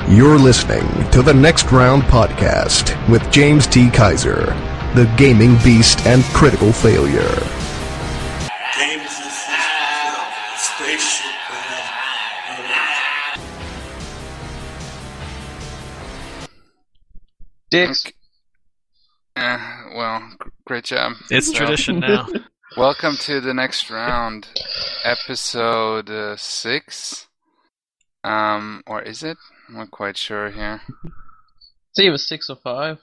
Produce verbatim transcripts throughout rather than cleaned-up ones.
You're listening to the Next Round Podcast with James T. Kaiser, the gaming beast and critical failure. Games is a spaceship. Dicks. Uh, well, g- great job. It's So, tradition now. Welcome to the next round, episode uh, six. Um, or is it? I'm not quite sure here. See, it was six or five.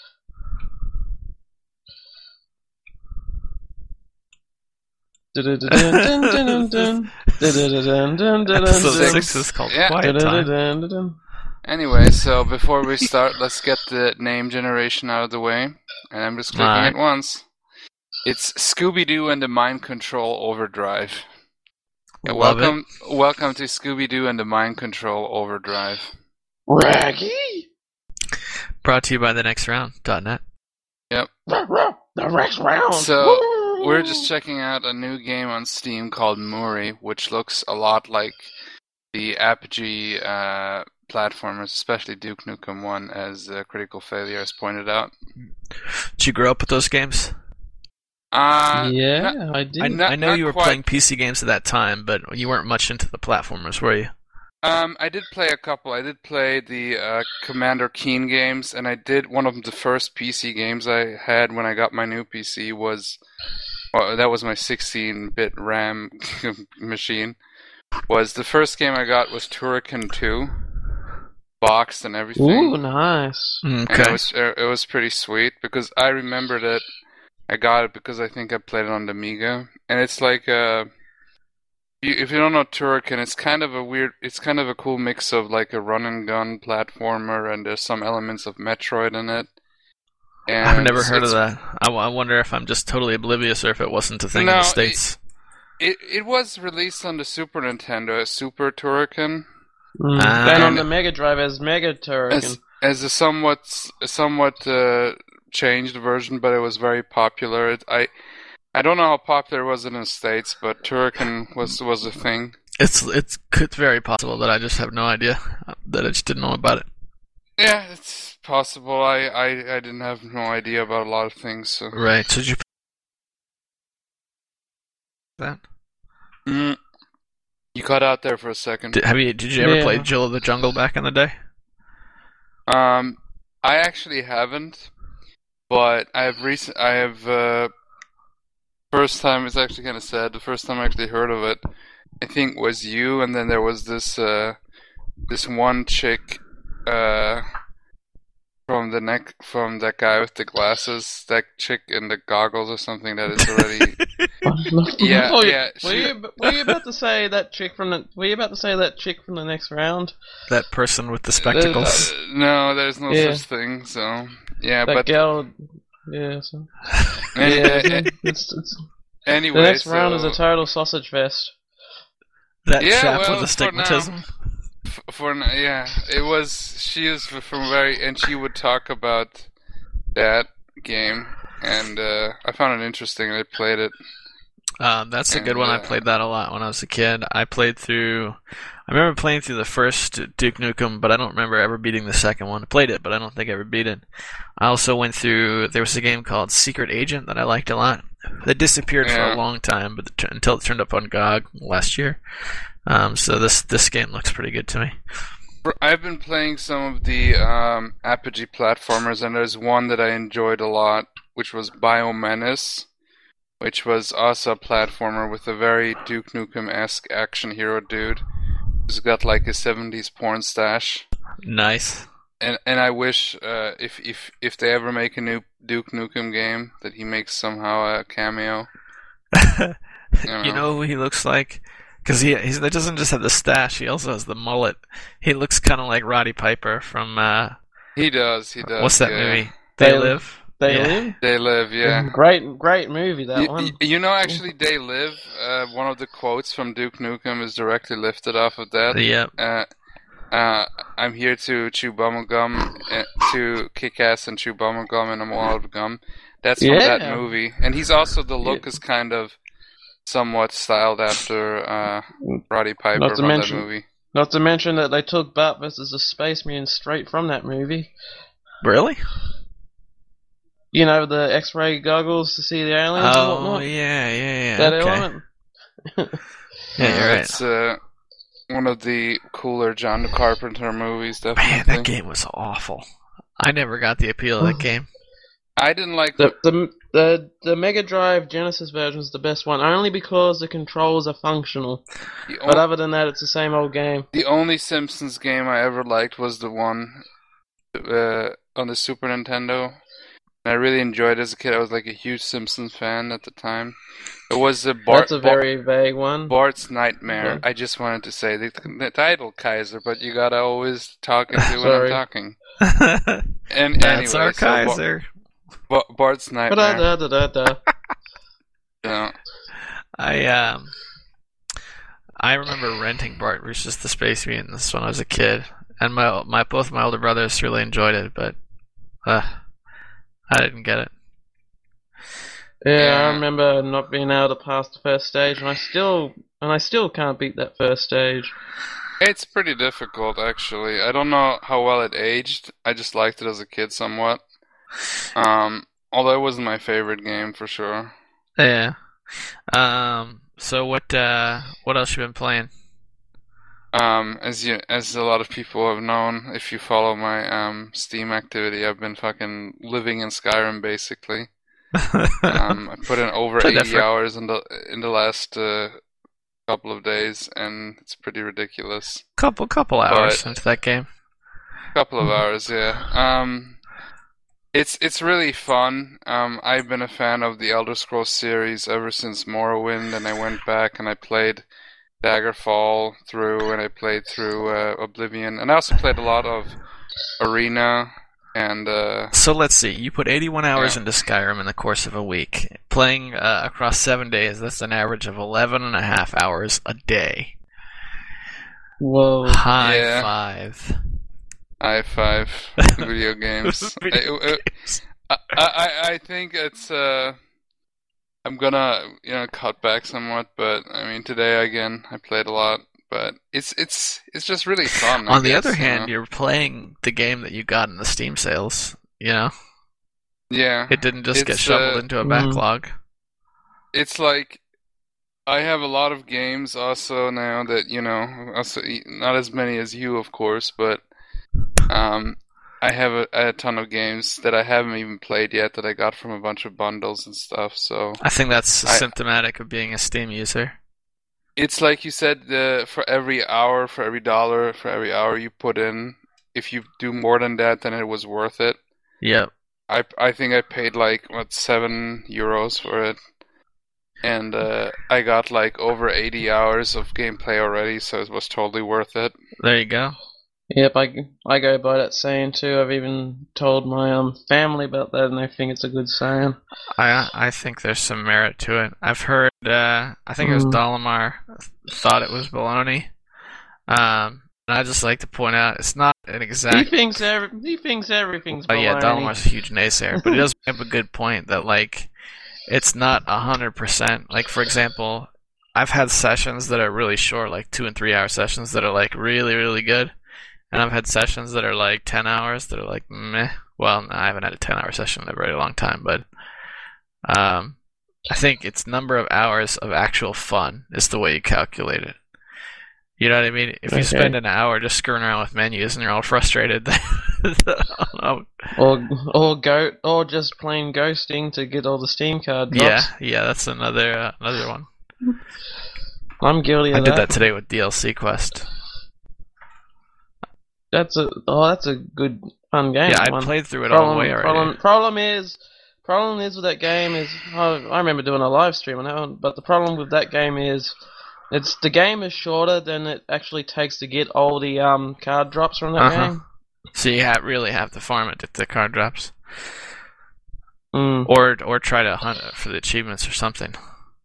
Episode Six. six is called Yeah. Quiet Time. Anyway, so before we start, let's get the name generation out of the way. And I'm just clicking Alright. it once. It's Scooby-Doo and the Mind Control Overdrive. Yeah, Love welcome, welcome to Scooby-Doo and the Mind Control Overdrive. Raggy! Brought to you by the next round dot net. Yep. The next round! So, we're just checking out a new game on Steam called Muri, which looks a lot like the Apogee uh, platformers, especially Duke Nukem one, as uh, Critical Failure has pointed out. Did you grow up with those games? Uh, Yeah, not- I did. I, not- I know not you were quite. playing P C games at that time, but you weren't much into the platformers, were you? Um, I did play a couple. I did play the uh, Commander Keen games, and I did one of the first P C games I had when I got my new P C was, well, that was my sixteen-bit RAM machine. Was the first game I got was Turrican two, boxed and everything. Ooh, nice. And it Okay. was uh, it was pretty sweet because I remember that I got it because I think I played it on the Amiga, and it's like uh, you, if you don't know Turrican, it's kind of a weird, it's kind of a cool mix of like a run and gun platformer, and there's some elements of Metroid in it. And I've never it's- heard of it's- that. I, w- I wonder if I'm just totally oblivious or if it wasn't a thing in No, the it- States. It it was released on the Super Nintendo, Super Turrican, Mm. Ah. then on And- the Mega Drive as Mega Turrican. as as a somewhat somewhat uh, changed version, but it was very popular. It, I I don't know how popular it was in the States, but Turrican was was a thing. It's it's it's very possible that I just have no idea, uh, that I just didn't know about it. Yeah, it's possible. I, I, I didn't have no idea about a lot of things. So. Right. So did you that? Mm. You cut out there for a second. Did, have you? Did you ever Yeah. play Jill of the Jungle back in the day? Um, I actually haven't, but I have recent. I have uh, first time. It's actually kind of sad. The first time I actually heard of it, I think was you, and then there was this uh, this one chick uh, from the neck from that guy with the glasses, that chick in the goggles or something. That is already. Yeah, Oh, yeah, Were she- you, were you about to say that chick from the? Were you about to say that chick from the next round? That person with the spectacles. Uh, no, there's no Yeah. such thing. So yeah, That but girl. Yeah. So. any- Yeah. a- it's, it's, anyway, the next so, round is a total sausage fest. That Yeah, chap well, with the for now. stigmatism. f- for n- yeah, it was. She is f- from very, and she would talk about that game, and uh, I found it interesting, and I played it. Um, that's a good And, one. I uh, played that a lot when I was a kid. I played through. I remember playing through the first Duke Nukem, but I don't remember ever beating the second one. I played it, but I don't think I ever beat it. I also went through. There was a game called Secret Agent that I liked a lot. That disappeared for Yeah. a long time, but the, until it turned up on G O G last year. Um, so this this game looks pretty good to me. I've been playing some of the um, Apogee platformers, and there's one that I enjoyed a lot, which was Biomenace, which was also a platformer with a very Duke Nukem-esque action hero dude who's got like a seventies porn stash. Nice. And and I wish uh, if if if they ever make a new Duke Nukem game that he makes somehow a cameo. You know, You know who he looks like? Because he he's, he doesn't just have the stash; he also has the mullet. He looks kind of like Roddy Piper from uh, he does. He does. what's that yeah. movie? They, They- Live. They Yeah. live. They Live. Yeah. Great, great movie that Y- one. y- you know, actually, They Live. Uh, one of the quotes from Duke Nukem is directly lifted off of that. Yep. Uh, uh, I'm here to chew bubblegum, uh, to kick ass and chew bubblegum, and I'm all out of gum. That's from Yeah. that movie. And he's also, the look Yeah. is kind of somewhat styled after uh, Roddy Piper Not to from mention- that movie. Not to mention that they took Bart versus the Space Mutants straight from that movie. Really? You know, the X-ray goggles to see the aliens and Oh, whatnot? yeah, yeah, yeah. That okay. element? Yeah, you're right. It's uh, one of the cooler John Carpenter movies, definitely. Man, that game was awful. I never got the appeal of that game. I didn't like The, the the the Mega Drive Genesis version is the best one, only because the controls are functional. the, But on- other than that, it's the same old game. the only Simpsons game I ever liked was the one uh, on the Super Nintendo. And I really enjoyed it as a kid. I was like a huge Simpsons fan at the time. It was a Bart, That's a very vague one. Bart's Nightmare. Okay. I just wanted to say the, the title, Kaiser, but you gotta always talk into when I'm Sorry. talking. And That's anyway, our so Ba- Kaiser. Ba- Bart's Nightmare. Da-da-da-da-da. Yeah. I um, I remember renting Bart versus the Space Mutants when I was a kid, and my my both my older brothers really enjoyed it, but uh, I didn't get it. Yeah, Yeah. I remember not being able to pass the first stage, and I still and I still can't beat that first stage. It's pretty difficult, actually. I don't know how well it aged. I just liked it as a kid somewhat. Um, although it wasn't my favorite game for sure. Yeah. Um. So what uh what else you been playing? Um, as you, as a lot of people have known, if you follow my um Steam activity, I've been fucking living in Skyrim basically. Um, I put in over Played that eighty for- hours in the in the last uh, couple of days, and it's pretty ridiculous. couple couple hours But- into that game. Couple of hours, yeah. Um, it's it's really fun. Um, I've been a fan of the Elder Scrolls series ever since Morrowind, and I went back and I played Daggerfall through, and I played through uh, Oblivion, and I also played a lot of Arena and uh, So let's see. You put eighty-one hours Yeah. into Skyrim in the course of a week, playing uh, across seven days. That's an average of eleven and a half hours a day. Whoa. High Yeah. five. i five video games. I, I, I, I I think it's uh, I'm gonna you know cut back somewhat, but I mean today again I played a lot, but it's it's it's just really fun. I On the guess, other you hand, know? you're playing the game that you got in the Steam sales. You know, yeah, it didn't just get It's, shoveled uh, into a mm. backlog. it's like I have a lot of games also now that you know also not as many as you of course, but um. I have a, a ton of games that I haven't even played yet that I got from a bunch of bundles and stuff. So I think that's I- symptomatic of being a Steam user. it's like you said, uh, for every hour, for every dollar, for every hour you put in, if you do more than that, then it was worth it. Yep. I I think I paid like what seven euros for it, and uh, I got like over eighty hours of gameplay already, so it was totally worth it. There you go. Yep, I, I go by that saying too. I've even told my um family about that, and they think it's a good saying. I I think there's some merit to it. I've heard. Uh, I think it was Mm. Dalamar thought it was baloney. Um, and I just like to point out it's not an He exact. thinks every he thinks everything's Oh yeah, baloney. Dalamar's a huge naysayer, but he does have a good point that like it's not a hundred percent. Like for example, I've had sessions that are really short, like two and three hour sessions that are like really really good, and I've had sessions that are like ten hours that are like meh. Well, no, I haven't had a ten hour session in a very long time, but um, I think it's number of hours of actual fun is the way you calculate it. You know what I mean? If you Okay. spend an hour just screwing around with menus and you're all frustrated, then I don't know. Or or go or just plain ghosting to get all the Steam card drops. Yeah, yeah, that's another uh, another one. I'm guilty of I did that. that today with D L C Quest. That's a oh, that's a good fun game. Yeah, I one. played through it all the way already. Problem, problem is, problem is with that game is I, I remember doing a live stream on that one, but the problem with that game is, it's the game is shorter than it actually takes to get all the um card drops from that Uh-huh. game. So you have, really have to farm it if the card drops, Mm. or or try to hunt it for the achievements or something.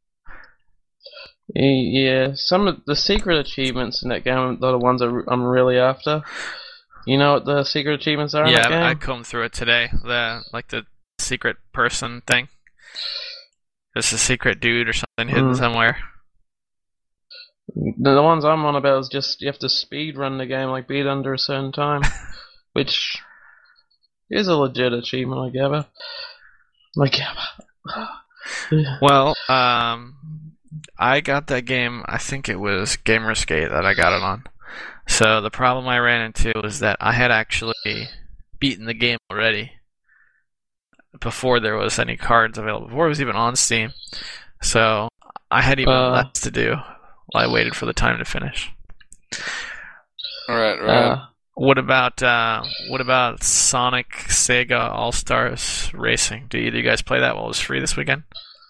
Yeah, some of the secret achievements in that game are the ones that I'm really after. You know what the secret achievements are in Yeah, that game? I, I combed through it today. The like the secret person thing. There's a secret dude or something hidden Mm. somewhere. The, the ones I'm on about is just you have to speed run the game, like beat under a certain time, which is a legit achievement, I gather. I gather. Well, um, I got that game. I think it was Gamerskate that I got it on. So the problem I ran into was that I had actually beaten the game already before there was any cards available, before it was even on Steam. So I had even Uh. less to do while I waited for the time to finish. Right, right. Uh, What about uh, what about Sonic Sega All Stars Racing? Do either of you guys play that while it was free this weekend?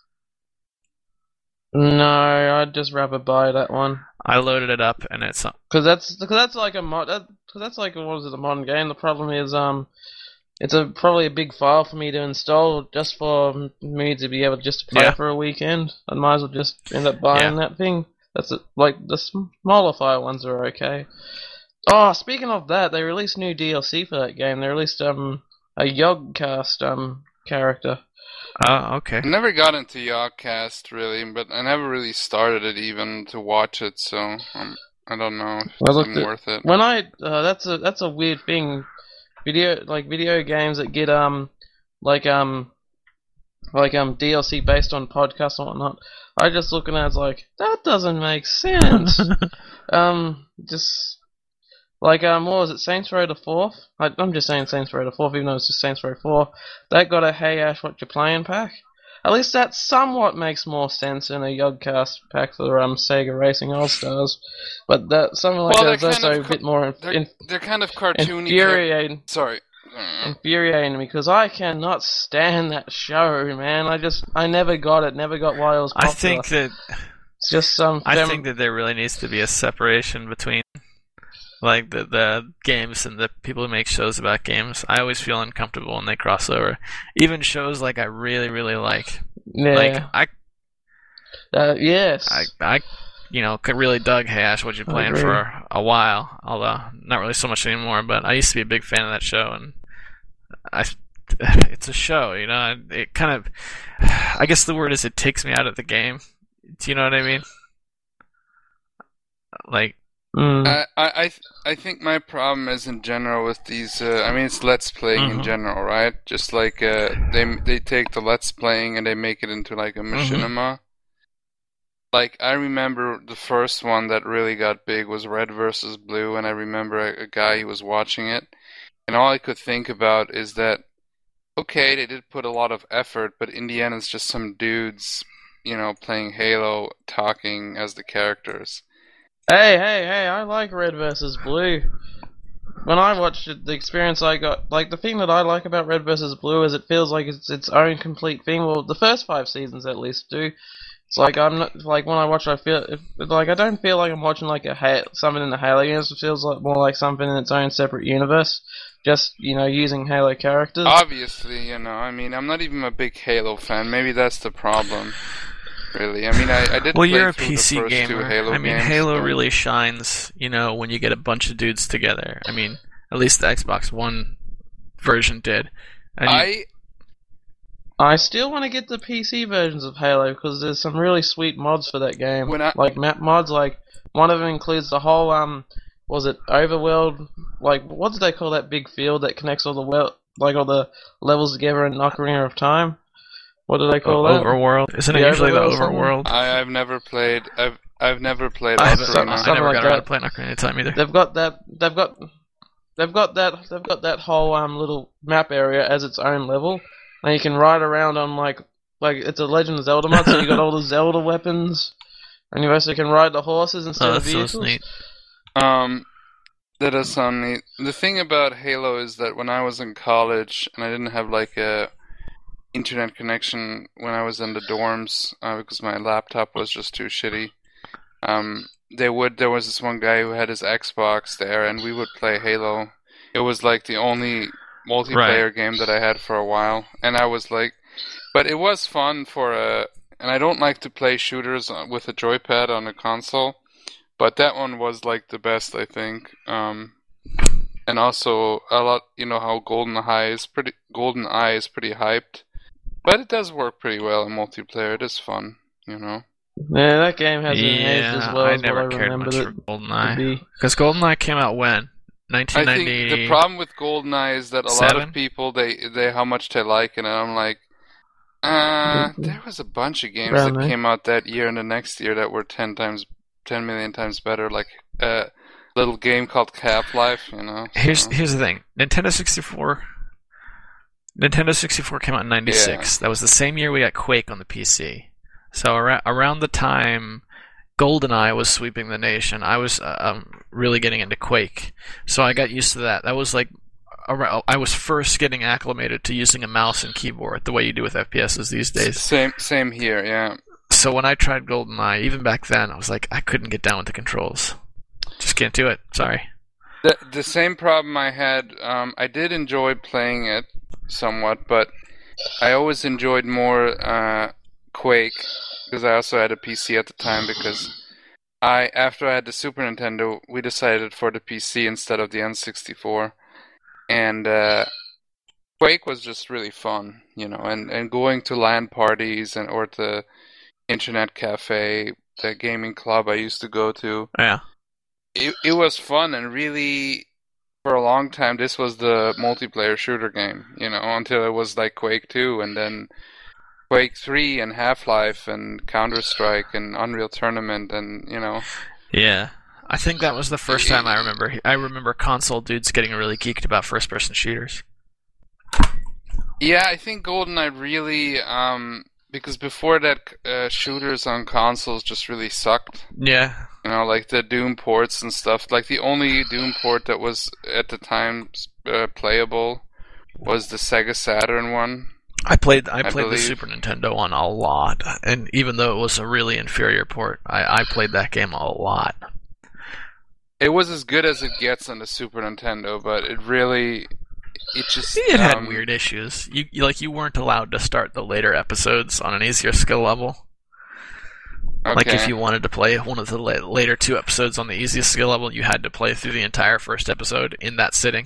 no, I'd just rather buy that one. I loaded it up and it's Cause that's cause that's like a mod. That, cause that's like what was it, a modern game. The problem is um, it's a probably a big file for me to install just for me to be able to just play Yeah. for a weekend. I might as well just end up buying Yeah. that thing. That's it. Like the smaller file ones are okay. Oh, speaking of that, they released new D L C for that game. They released um a Yogcast um character. oh okay. I never got into Yogcast really, but I never really started it even to watch it, so um, I don't know if I it's looked even at- worth it. When I uh, that's a that's a weird thing. Video like video games that get um like um like um D L C based on podcasts and whatnot. I just looking at it as like that doesn't make sense. um, just like um, what was it? Saints Row the Fourth. I, I'm just saying Saints Row the Fourth, even though it's just Saints Row Four. That got a Hey Ash, what you playing pack. At least that somewhat makes more sense than a Yogcast pack for um Sega Racing All Stars. But that something like Well, that is they're kind also of a bit more inf- They're, inf- they're kind of cartoony. infuriating. Sorry. Uh, infuriating me because I cannot stand that show, man. I just I never got it, never got why it was I popular. think that It's just some. I fem- think that there really needs to be a separation between like the the games and the people who make shows about games. I always feel uncomfortable when they cross over. Even shows like I really really like. yeah, Like I uh, yes. I I you know could really dug Hey Ash, what you I playing agree. for a while, although not really so much anymore. But I used to be a big fan of that show, and I it's a show, you know. It kind of I guess the word is it takes me out of the game. Do you know what I mean? Like Mm. I, I, I th- I think my problem is in general with these. Uh, I mean, it's Let's Playing in Mhm. general, right? Just like uh, they they take the Let's Playing and they make it into like a machinima. Like I remember the first one that really got big was Red versus Blue, and I remember a, a guy who was watching it, and all I could think about is that okay, they did put a lot of effort, but in the end, it's just some dudes, you know, playing Halo, talking as the characters. Hey, hey, hey! I like Red versus Blue. When I watched it, the experience I got, like the thing that I like about Red versus Blue is it feels like it's its own complete thing. Well, the first five seasons at least do. It's like I'm not like when I watch, it, I feel it, like I don't feel like I'm watching like a ha- something in the Halo universe. It feels like more like something in its own separate universe. Just you know, using Halo characters. Obviously, you know, I mean, I'm not even a big Halo fan. Maybe that's the problem. Really, I mean, I, I did. Well, play you're a through P the C first two gamer. Halo I mean, games, Halo but- really shines, you know, when you get a bunch of dudes together. I mean, at least the Xbox One version did. And you- I I still want to get the P C versions of Halo because there's some really sweet mods for that game. When I- Like map mods, like one of them includes the whole um, was it overworld? Like what do they call that big field that connects all the well, like all the levels together in Ocarina of Time? What do they call that? Overworld, isn't it The usually the Overworld something? Overworld? I I've never played. I've I've never played I, have haven't- some- Ocarina. I something never like got around that. to playing Ocarina of Time either. They've got that. They've got. They've got that. They've got that whole um little map area as its own level, and you can ride around on like like it's a Legend of Zelda mod. So you got all the Zelda weapons, and you also can ride the horses instead Oh, of that's so vehicles. neat. Um, that does sound neat. The thing about Halo is that when I was in college and I didn't have like a internet connection when I was in the dorms uh, because my laptop was just too shitty. Um, they would. There was this one guy who had his Xbox there, and we would play Halo. It was like the only multiplayer game that I had for a while, and I was like, but it was fun for a. And I don't like to play shooters with a joypad on a console, but that one was like the best, I think. Um, and also a lot, you know how Golden Eye is pretty. Golden Eye is pretty hyped, but it does work pretty well in multiplayer. It is fun, you know. Yeah, that game hasn't aged as Yeah, well I as never what I cared remembered much it for to GoldenEye. be. Because GoldenEye came out when? I nineteen ninety. think the problem with GoldenEye is that a lot of people they they how much they like it, and I'm like, uh, there was a bunch of games Around that there. came out that year and the next year that were ten times, ten million times better. Like a little game called Half-Life, you know. Here's so. here's the thing. Nintendo sixty-four. Nintendo sixty-four came out in ninety-six. Yeah. That was the same year we got Quake on the P C. So around around the time GoldenEye was sweeping the nation, I was uh, um, really getting into Quake. So I got used to that. That was like around, I was first getting acclimated to using a mouse and keyboard the way you do with F P Ss these days. Same same here, yeah. So when I tried GoldenEye, even back then, I was like, I couldn't get down with the controls. Just can't do it. Sorry. The the same problem I had. Um, I did enjoy playing it somewhat, but I always enjoyed more uh, Quake because I also had a P C at the time. Because I, after I had the Super Nintendo, we decided for the P C instead of the N sixty-four, and uh, Quake was just really fun, you know. And, and going to LAN parties and or the internet cafe, the gaming club I used to go to. Yeah. It it was fun, and really, for a long time, this was the multiplayer shooter game, you know, until it was like Quake two, and then Quake three, and Half-Life, and Counter-Strike, and Unreal Tournament, and, you know. Yeah. I think that was the first time I remember. I remember console dudes getting really geeked about first-person shooters. Yeah, I think GoldenEye really, um, because before that, uh, shooters on consoles just really sucked. Yeah. You know, like the Doom ports and stuff. Like the only Doom port that was at the time uh, playable was the Sega Saturn one. I played I I played the believe. Super Nintendo one a lot, and even though it was a really inferior port, I, I played that game a lot. It was as good as it gets on the Super Nintendo, but it really, it just It had um, weird issues. You, you like you weren't allowed to start the later episodes on an easier skill level. Okay. Like if you wanted to play one of the la- later two episodes on the easiest skill level, you had to play through the entire first episode in that sitting.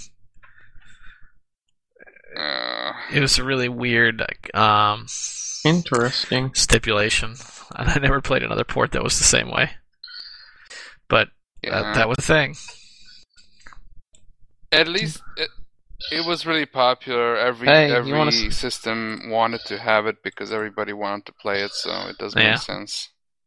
Uh, It was a really weird like, um, Interesting. stipulation, and I never played another port that was the same way. But yeah. that, that was the thing. At least it, it was really popular. Every Hey, you every wanna s- system wanted to have it because everybody wanted to play it, so it does Yeah. make sense.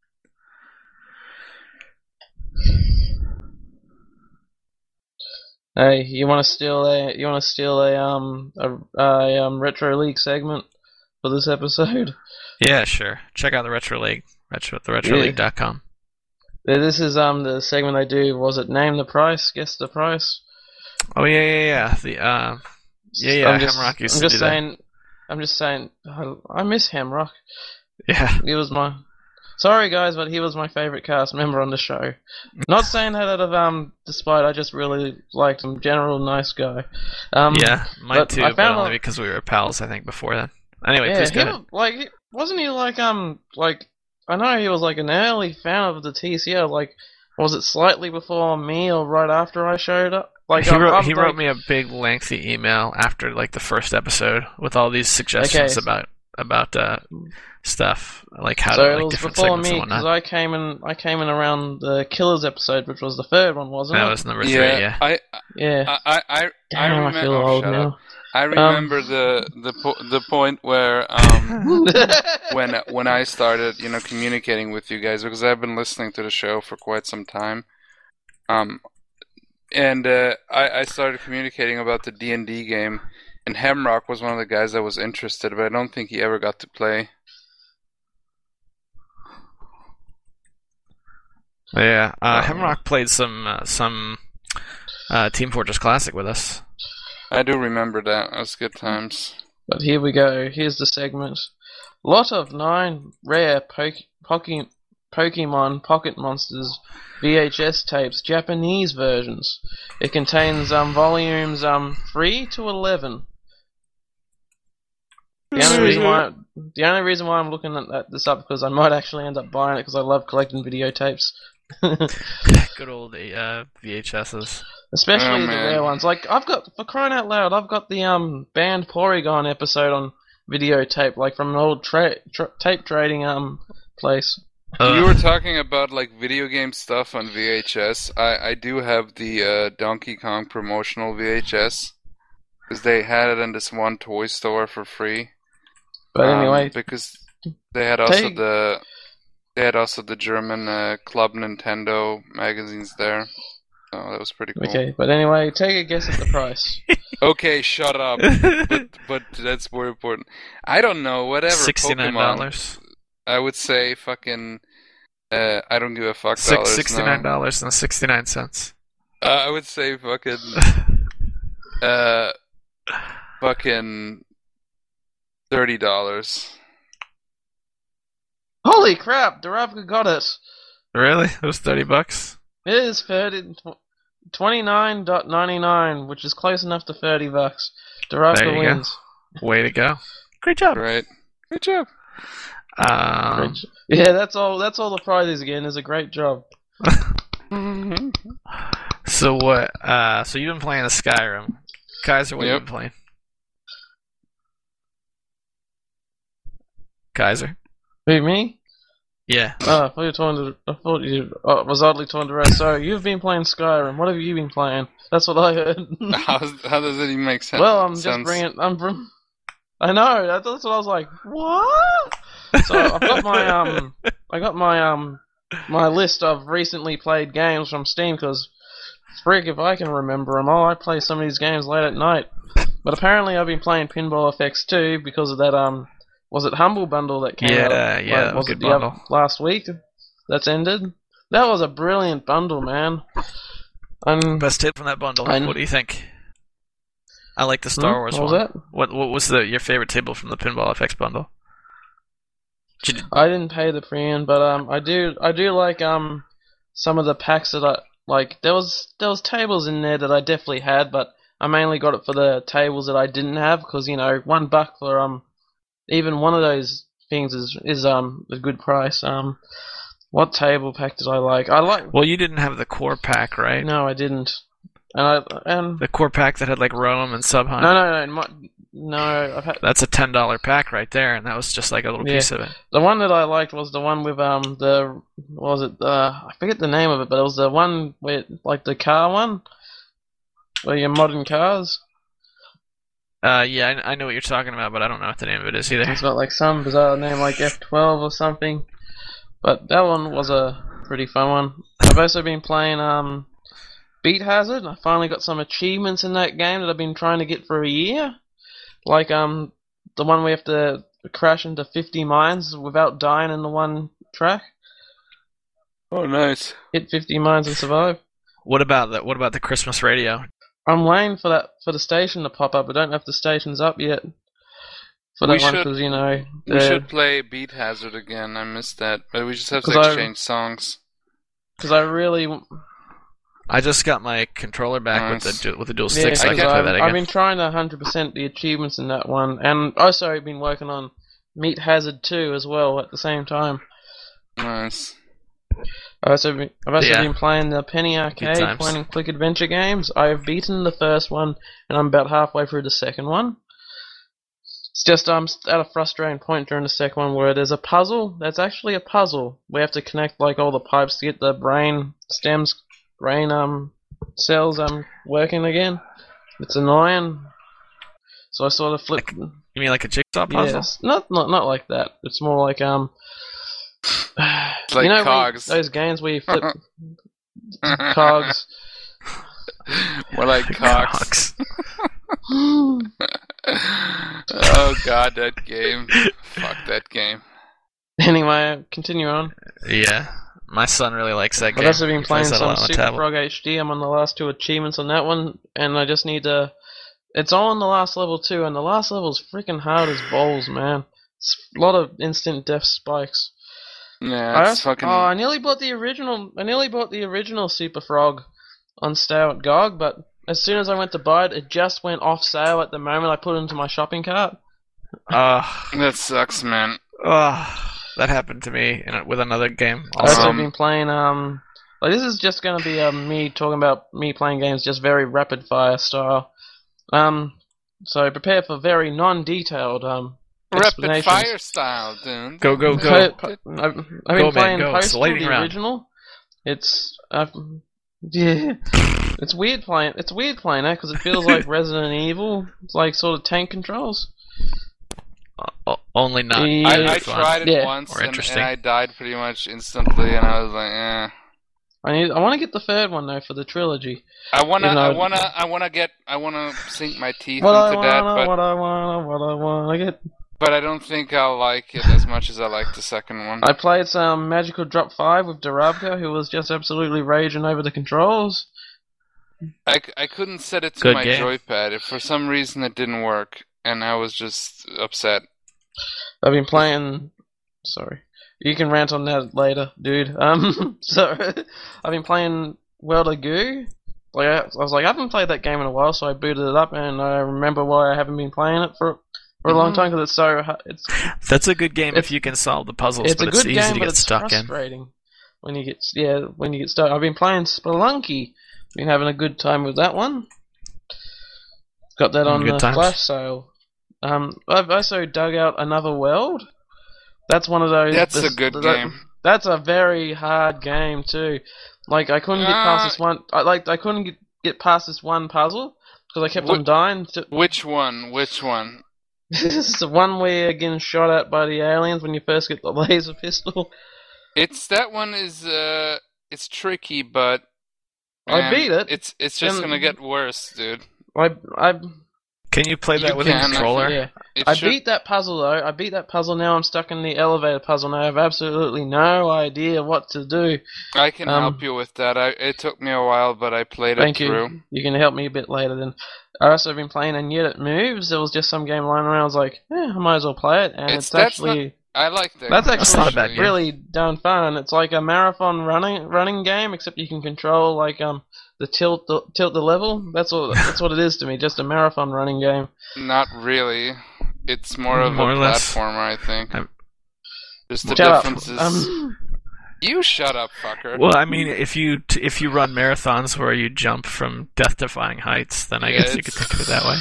Hey, you want to steal a you want to steal a um a, a um retro league segment for this episode? Yeah, sure. Check out the Retro League, retro the retro league dot com. Yeah, This is um the segment they do. Was it name the price? Guess the price. Oh yeah, yeah, yeah. The uh, yeah, yeah. I'm just, Hamrock used I'm to just do that. saying. I'm just saying. I, I miss Hamrock. Yeah, He was my. Sorry guys, but he was my favorite cast member on the show. Not saying that out of um despite. I just really liked him. General nice guy. Um, yeah, mine but too, I but found only out- because we were pals. I think before then. Anyway, Yeah, please go him, ahead. like he- wasn't he like um like I know he was like an early fan of the T C L. Like, was it slightly before me or right after I showed up? Like he I'm- wrote I'm, he like, wrote me a big lengthy email after like the first episode with all these suggestions Okay. about about uh, stuff like how So to it like was different before segments me and because whatnot. I came in. I came in around the Killers episode, which was the third one, wasn't That it? was number three. Yeah, Yeah, I Yeah. I I I, I Damn, I, remember. feel oh, old shut now. up. I remember the the po- the point where um when when I started, you know, communicating with you guys because I've been listening to the show for quite some time. Um, and uh, I I started communicating about the D and D game, and Hemrock was one of the guys that was interested, but I don't think he ever got to play. yeah. Uh, Oh. Hemrock played some uh, some uh, Team Fortress Classic with us. I do remember that. That was good times. But here we go. Here's the segment. Lot of nine rare poke- poke- Pokemon Pocket Monsters V H S tapes, Japanese versions. It contains um volumes um three to eleven. The only reason why the only reason why I'm looking at that, this up because I might actually end up buying it because I love collecting videotapes. Good old uh, V H Ss. Especially Oh, the man. rare ones. Like I've got, for crying out loud, I've got the um banned Porygon episode on videotape, like from an old tra- tra- tape trading um place. You were talking about like video game stuff on V H S. I, I do have the uh, Donkey Kong promotional V H S because they had it in this one toy store for free. But Um, anyway, because they had also take- the they had also the German uh, Club Nintendo magazines there. So that was pretty cool. okay. But anyway, take a guess at the price. Okay, shut up. but but that's more important. I don't know. Whatever. Sixty-nine Pokemon. dollars. I would say fucking. Uh, I don't give a fuck. Six dollars, sixty-nine no. dollars and sixty-nine cents. Uh, I would say fucking. Uh, fucking. Thirty dollars. Holy crap! Duravka got it. Really? It was thirty bucks. It is thirty, twenty-nine ninety-nine, which is close enough to thirty bucks. There you Duravka go. wins. Way to go! Great job. Right. Good job. Um, Great jo- yeah, that's all. That's all the prizes again. Is a great job. so what? Uh, so you've been playing the Skyrim, Kaiser. What have Yep. you been playing? Kaiser. Who, me? Yeah. Oh, I thought you were talking to. I thought you oh, was oddly talking to Raz. Sorry, you've been playing Skyrim. What have you been playing? That's what I heard. how, how does it even make sense? well, I'm just sense? bringing. I'm. Br- I know. That's, that's what I was like. What? So I've got my um. I got my um. My list of recently played games from Steam because, frick, if I can remember them all, I play some of these games late at night. But apparently, I've been playing Pinball F X two because of that um. Was it Humble Bundle that came Yeah, out? yeah, like, that was was a it good the other- bundle. last week? That's ended. That was a brilliant bundle, man. And Best tip from that bundle. I- What do you think? I like the Star Hmm? Wars What was one. that? What What was the your favorite table from the Pinball F X bundle? Did you- I didn't pay the premium, but um, I do I do like um some of the packs that I like. There was there was tables in there that I definitely had, but I mainly got it for the tables that I didn't have because you know one buck for um even one of those things is is um a good price. Um, what table pack did I like? I like. Well, you didn't have the core pack, right? No, I didn't. And I and The core pack that had like Rome and Subhunt. no no no my, no. I've had, That's a ten dollar pack right there, and that was just like a little Yeah. piece of it. the one that I liked was the one with um the what was it uh I forget the name of it, but it was the one with like the car one, where your modern cars. Uh, yeah, I, I know what you're talking about, but I don't know what the name of it is either. It's got like some bizarre name like F twelve or something. But that one was a pretty fun one. I've also been playing um Beat Hazard. I finally got some achievements in that game that I've been trying to get for a year. Like um the one where you have to crash into fifty mines without dying in the one track. Oh, nice. Hit fifty mines and survive. What about the What about the Christmas radio? I'm waiting for that for the station to pop up. I don't know if the station's up yet. For that We one, should- because you know, We the- should play Beat Hazard again. I missed that, but we just have to 'Cause I- exchange songs. because I really I just got my controller back Nice. with the du- with the dual Yeah, sticks, so I because can play I've, that I've again. been trying to one hundred percent the achievements in that one, and also I've been working on Meat Hazard two as well at the same time. Nice. I've also been, I've also Yeah. been playing the Penny Arcade times. point and click adventure games. I have beaten the first one, and I'm about halfway through the second one. It's just I'm at a frustrating point during the second one where there's a puzzle. That's actually a puzzle. We have to connect like all the pipes to get the brain stems, brain um cells um working again. It's annoying. So I sort of flip. You mean like a jigsaw puzzle? Yes, not not not like that. It's more like um. It's like you know when- Cogs. those games where you flip cogs. More like Cox. Cox. Oh god, that game. Fuck that game. Anyway, continue on. Yeah, my son really likes that I've game. also been He playing plays that a some lot on the Super tablet. Frog H D. I'm on the last two achievements on that one, and I just need to. It's all on the last level too, and the last level is freaking hard as balls, man. It's a lot of instant death spikes. Yeah, I it's also- fucking. Oh, I nearly bought the original. I nearly bought the original Super Frog on sale at G O G, but as soon as I went to buy it, it just went off sale at the moment I put it into my shopping cart. Ugh. That sucks, man. Ugh. That happened to me in a, with another game. I've also Um, been playing. Um, like this is just gonna be um, me talking about me playing games just very rapid fire style. Um, so prepare for very non-detailed um Rapid explanations. fire style, dude. Go, go, Po- go. po- I've, I've been Go, man, playing go. It's the Postal, lightning the round. original. It's uh, yeah, it's weird playing. It's weird playing that because it feels like Resident Evil. It's like sort of tank controls. O- only not. Yeah. I, I fun. tried it Yeah. once Or and, interesting. and I died pretty much instantly, and I was like, eh. I need. I want to get the third one though for the trilogy. I wanna, You know- I wanna, I wanna get, I wanna sink my teeth What I into wanna, that, but what I wanna, what I wanna get. but I don't think I'll like it as much as I like the second one. I played some Magical Drop five with Darabka, who was just absolutely raging over the controls. I, c- I couldn't set it to Good my game. joypad. If for some reason it didn't work, and I was just upset. I've been playing. Sorry, you can rant on that later, dude. Um, so I've been playing World of Goo. Like I, I was like, I haven't played that game in a while, so I booted it up, and I remember why I haven't been playing it for for a long time because it's so hu- it's That's a good game It's- if you can solve the puzzles, it's but a it's good easy game, to but get it's stuck in. frustrating when you get yeah when you get stuck. I've been playing Spelunky. Been having a good time with that one. Got that on Good the times. flash sale. Um, I've also dug out Another World. That's one of those. That's this- a good that- game. That's a very hard game too. Like I couldn't get past Uh, this one. I like I couldn't get, get past this one puzzle because I kept on Wh- dying. To, Which one? Which one? this is the one where you're getting shot at by the aliens when you first get the laser pistol. It's that one is uh, it's tricky, but I man, beat it. It's it's just And- gonna get worse, dude. I I Can you play that You with can, a controller? yeah. It I should- beat that puzzle though. I beat that puzzle. Now I'm stuck in the elevator puzzle. Now I have absolutely no idea what to do. I can um, help you with that. I it took me a while, but I played Thank it you. through. You can help me a bit later then. I also been playing and yet it moves. There was just some game lying around. I was like, eh, I might as well play it. And It's- it's, that's actually I like that. that's game, actually That's not a bad game. really darn fun. It's like a marathon running running game, except you can control like um the tilt the, tilt the level. That's what that's what it is to me. Just a marathon running game. Not really. It's more of More a or less. platformer, I think. I'm- Just the Shut up. difference is Um, you shut up, fucker. Well, I mean, if you t- if you run marathons where you jump from death-defying heights, then I Yeah, guess you could it's- think of it that way.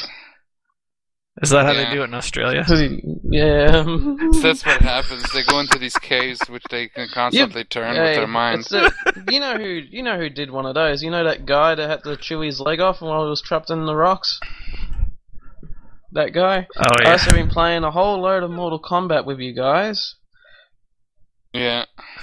Is that how Yeah. they do it in Australia? yeah. That's what happens. They go into these caves, which they can constantly turn with Hey, their mind. it's a- you know who you know who did one of those. You know that guy that had to chew his leg off while he was trapped in the rocks. That guy. Oh I yeah. also been playing a whole load of Mortal Kombat with you guys. Yeah.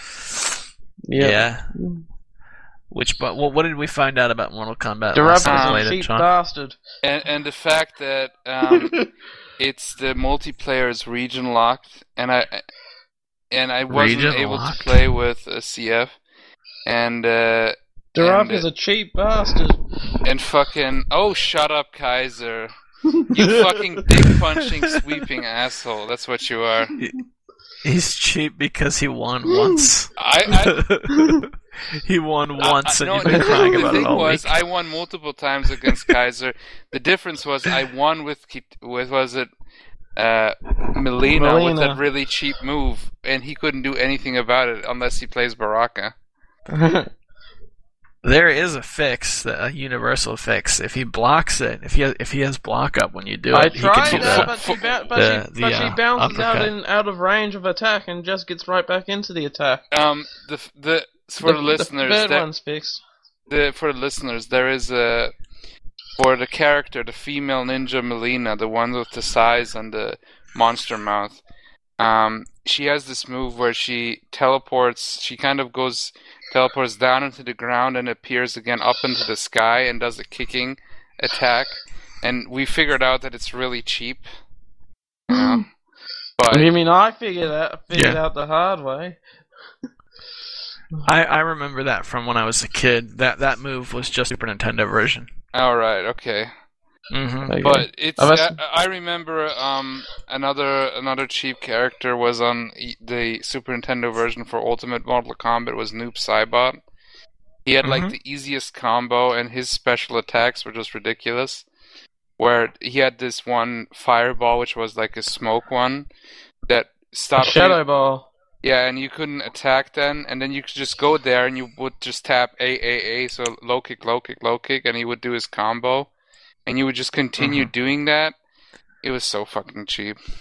Yeah. Which, but what, what did we find out about Mortal Kombat? last time we Darabka's played a it, cheap John? bastard. And and the fact that um, it's the multiplayer is region locked, and I and I wasn't Region able locked? to play with a C F, and uh, Darabka's and, a cheap bastard. and fucking oh shut up, Kaiser. You fucking dick punching sweeping asshole. That's what you are. He's cheap because he won once. I, I he won once, I- I- and you've no, been the- crying the about it thing all was, week. I won multiple times against Kaiser. The difference was I won with Kit- with was it uh, Melina, with Melina. that really cheap move, and he couldn't do anything about it unless he plays Baraka. There is a fix, a universal fix. If he blocks it, if he has, if he has block up when you do I it, he can tried do that, the, but she, ba- but the- she, the, but uh, she bounces out uppercut. in out of range of attack and just gets right back into the attack. Um, the f- the for the, listeners, the third that- one's fixed. the for the listeners, there is a for the character, the female ninja Melina, the one with the size and the monster mouth. Um, she has this move where she teleports. She kind of goes teleports down into the ground and appears again up into the sky and does a kicking attack. And we figured out that it's really cheap. You know? But You mean I figured out figured Yeah. out the hard way? I, I remember that from when I was a kid. That that move was just Super Nintendo version. all right, okay. Mm-hmm. Okay. But it's I was- I, I remember um another another cheap character was on e- the Super Nintendo version for Ultimate Mortal Kombat was Noob Saibot. He had like Mhm. the easiest combo, and his special attacks were just ridiculous. Where he had this one fireball, which was like a smoke one that A stopped you- shadow ball. Yeah, and you couldn't attack then, and then you could just go there and you would just tap A A A, so low kick, low kick, low kick, and he would do his combo, and you would just continue Mhm. doing that. It was so fucking cheap.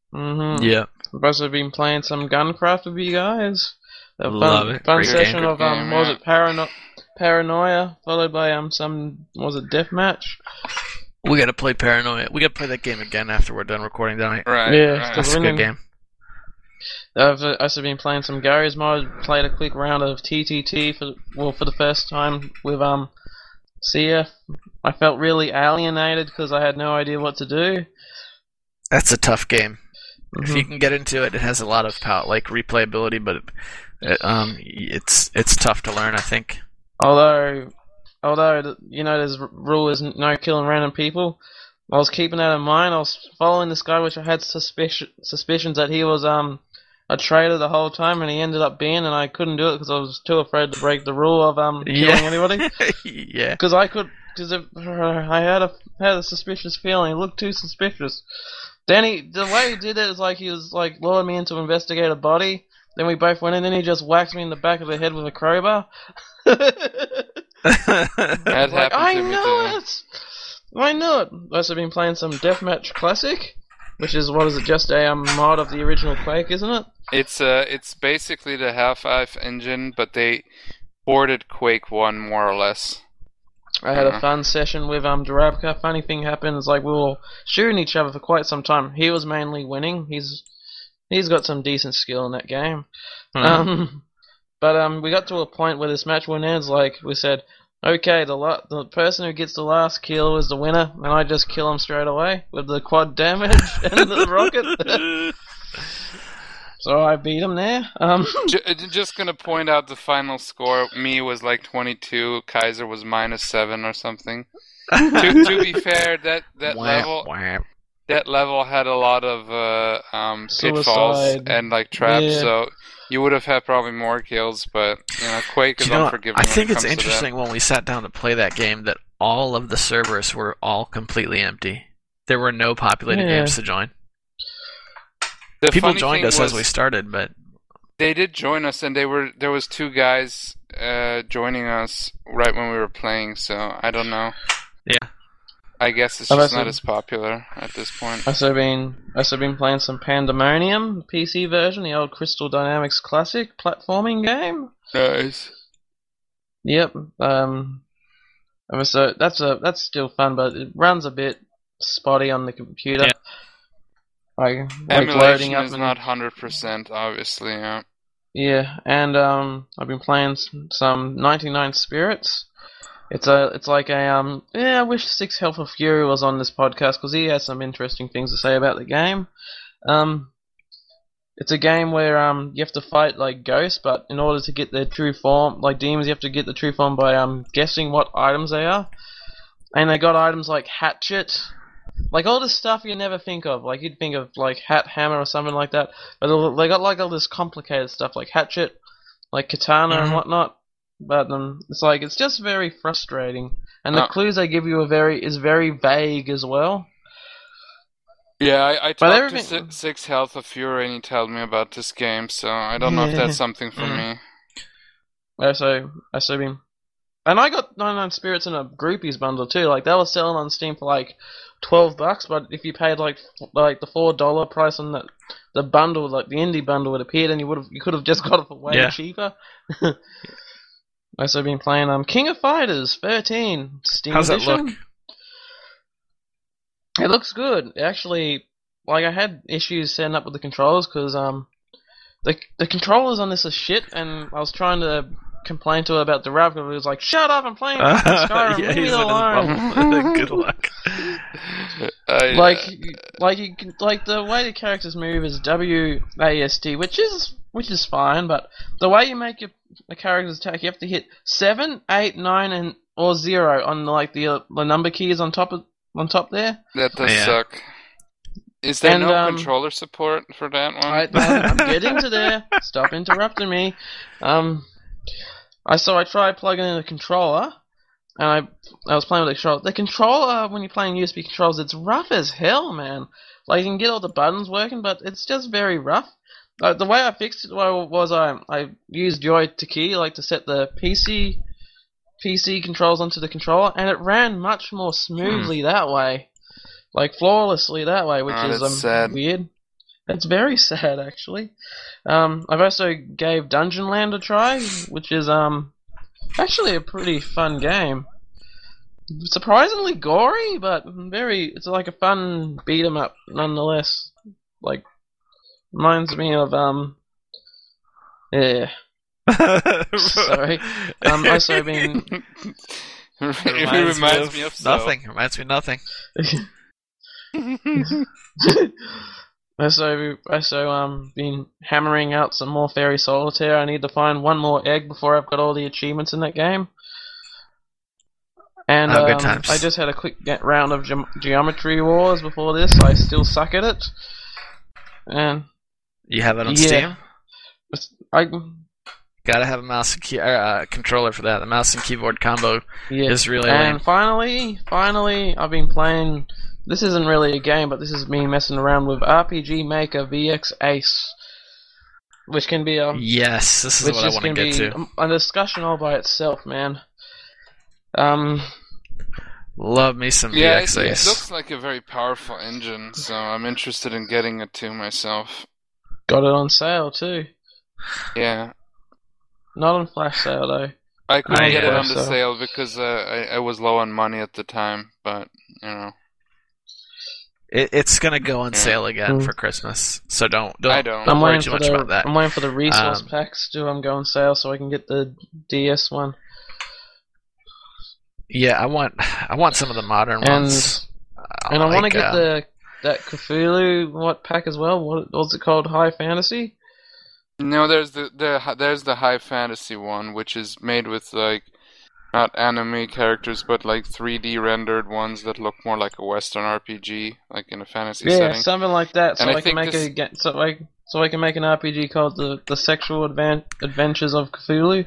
Mm-hmm. Yeah. I've also been playing some Gunkraft with you guys. A fun, Love it. fun Great session game. of um, Game, what was yeah. it Parano- Paranoia, followed by um some what was it Deathmatch. We gotta play Paranoia. We gotta play that game again after we're done recording tonight. Right. Yeah, right. That's a Winning. good game. I've uh, also been playing some Gary's mod. Played a quick round of T T T for well for the first time with um Sia. I felt really alienated because I had no idea what to do. That's a tough game. If Mhm. you can get into it, it has a lot of power, like replayability, but it, it, um, it's it's tough to learn. I think. Although, although you know, there's r- rule is no killing random people. I was keeping that in mind. I was following this guy, which I had suspicion suspicions that he was um a traitor the whole time, and he ended up being, and I couldn't do it because I was too afraid to break the rule of um killing Yeah. anybody. Yeah. Because I could, because I had a had a suspicious feeling. It looked too suspicious. Then he, the way he did it is like he was like luring me in to investigate a body. Then we both went in, and then he just whacked me in the back of the head with a crowbar. That Like, happened I to me know too. it. I know it. I've also been playing some Deathmatch Classic, which is what is it? Just a um, mod of the original Quake, isn't it? It's uh, it's basically the Half-Life engine, but they ported Quake one more or less. I had a Uh-huh. fun session with um Darabka. Funny thing happened is like we were shooting each other for quite some time. He was mainly winning. He's he's got some decent skill in that game. Mhm. Um, but um, we got to a point where this match went ends. Like we said, okay, the la- the person who gets the last kill is the winner, and I just kill him straight away with the quad damage and the rocket. So I beat him there. Um, J- uh, just gonna point out the final score. Me was like twenty-two. Kaiser was minus seven or something. to, to be fair, that that Wah, level wah. that level had a lot of uh, um, pitfalls Suicide. and like traps. Yeah. So you would have had probably more kills. But you know, Quake Do is you know, unforgiving. I when think it it's comes to that. interesting when we sat down to play that game that all of the servers were all completely empty. There were no populated Yeah. games to join. The People funny joined thing us was, as we started, but They did join us, and they were there was two guys uh, joining us right when we were playing. So I don't know. yeah. I guess it's Oh, just that's not a- as popular at this point. I've also been also been playing some Pandemonium, the P C version, the old Crystal Dynamics classic platforming game. Nice. Yep. Um. and So that's a that's still fun, but it runs a bit spotty on the computer. Yeah. Like, like Emulation loading up is and, not one hundred percent, obviously. Yeah. yeah, and um, I've been playing s- some ninety-nine Spirits. It's a it's like a um yeah. I wish Six Health of Fury was on this podcast because he has some interesting things to say about the game. Um, it's a game where um you have to fight like ghosts, but in order to get their true form, like demons, you have to get the true form by um guessing what items they are. And they got items like hatchet, like all this stuff you never think of. Like you'd think of like hat, hammer, or something like that. But they'll- they got like all this complicated stuff like hatchet, like katana and Mhm. whatnot. But um, it's like it's just very frustrating. And the Uh. clues they give you are very is very vague as well. Yeah, I, I But talked everything- to Si- Six Health of Fury and he told me about this game, so I don't know if that's something for Mm. me. Also, also been, and I got ninety-nine Spirits in a groupies bundle too. Like they were selling on Steam for like twelve bucks, but if you paid like f- like the four dollar price on the the bundle, like the indie bundle, would appear, then you would have you could have just got it for way Yeah. cheaper. Also been playing um King of Fighters thirteen Steam How's that edition. look? It looks good. Actually, like I had issues setting up with the controllers because um the the controllers on this are shit, and I was trying to complain to her about the Rav, because he was like, "Shut up! I'm playing fucking Skyrim. yeah, Leave me he's in his alone." bubble. Good luck. I, Like, uh, like you can, like the way the characters move is W A S D, which is which is fine, but the way you make your the characters attack, you have to hit seven, eight, nine, and or zero on like the uh, the number keys on top of on top there. that does Yeah. suck. Is there And, no um, controller support for that one? I, I'm getting to there. Stop interrupting me. Um, I so I tried plugging in the controller, and I I was playing with the controller. The controller, when you're playing U S B controls, it's rough as hell, man. Like you can get all the buttons working, but it's just very rough. Uh, the way I fixed it was I I used Joy to key like to set the P C P C controls onto the controller, and it ran much more smoothly that way, like flawlessly that way, which Oh, is that's um, sad. weird. It's very sad, actually. Um, I've also gave Dungeon Land a try, which is um actually a pretty fun game. Surprisingly gory, but very. It's like a fun beat 'em up nonetheless. Like reminds me of um yeah. Sorry. Um, also been. It Reminds, reminds me me of, of so. nothing. Reminds me of nothing. Also, also, um, been hammering out some more Fairy Solitaire. I need to find one more egg before I've got all the achievements in that game. And Oh, good um, times. I just had a quick ge- round of ge- Geometry Wars before this. I still suck at it. And You have it on yeah, Steam? I Gotta have a mouse and key, uh, controller for that. The mouse and keyboard combo yeah. is really And lame. finally, finally, I've been playing. This isn't really a game, but this is me messing around with R P G Maker V X Ace, which can be a Yes, this is which what I is want to can get be to. a discussion all by itself, man. Um, Love me some Yeah, it, V X Ace. it looks like a very powerful engine, so I'm interested in getting it too myself. got it on sale too. Yeah. Not on flash sale though. I couldn't I, get it uh, on the so- sale because uh, I, I was low on money at the time, but, you know. It, it's gonna go on Yeah. sale again Mm. for Christmas, so don't don't, I don't. don't I'm worry waiting too for much the about that. I'm waiting for the resource Um, packs to um go on sale so I can get the D S one. Yeah, I want I want some of the modern And ones. and I want to like, get uh, the that Cthulhu what pack as well. What what's it called? High Fantasy. No, there's the, the there's the high fantasy one, which is made with like not anime characters, but like three D rendered ones that look more like a Western R P G, like in a fantasy Yeah, setting. something like that. So And I I, can think make this- a get so I so I can make an R P G called the the Sexual Advan- Adventures of Cthulhu.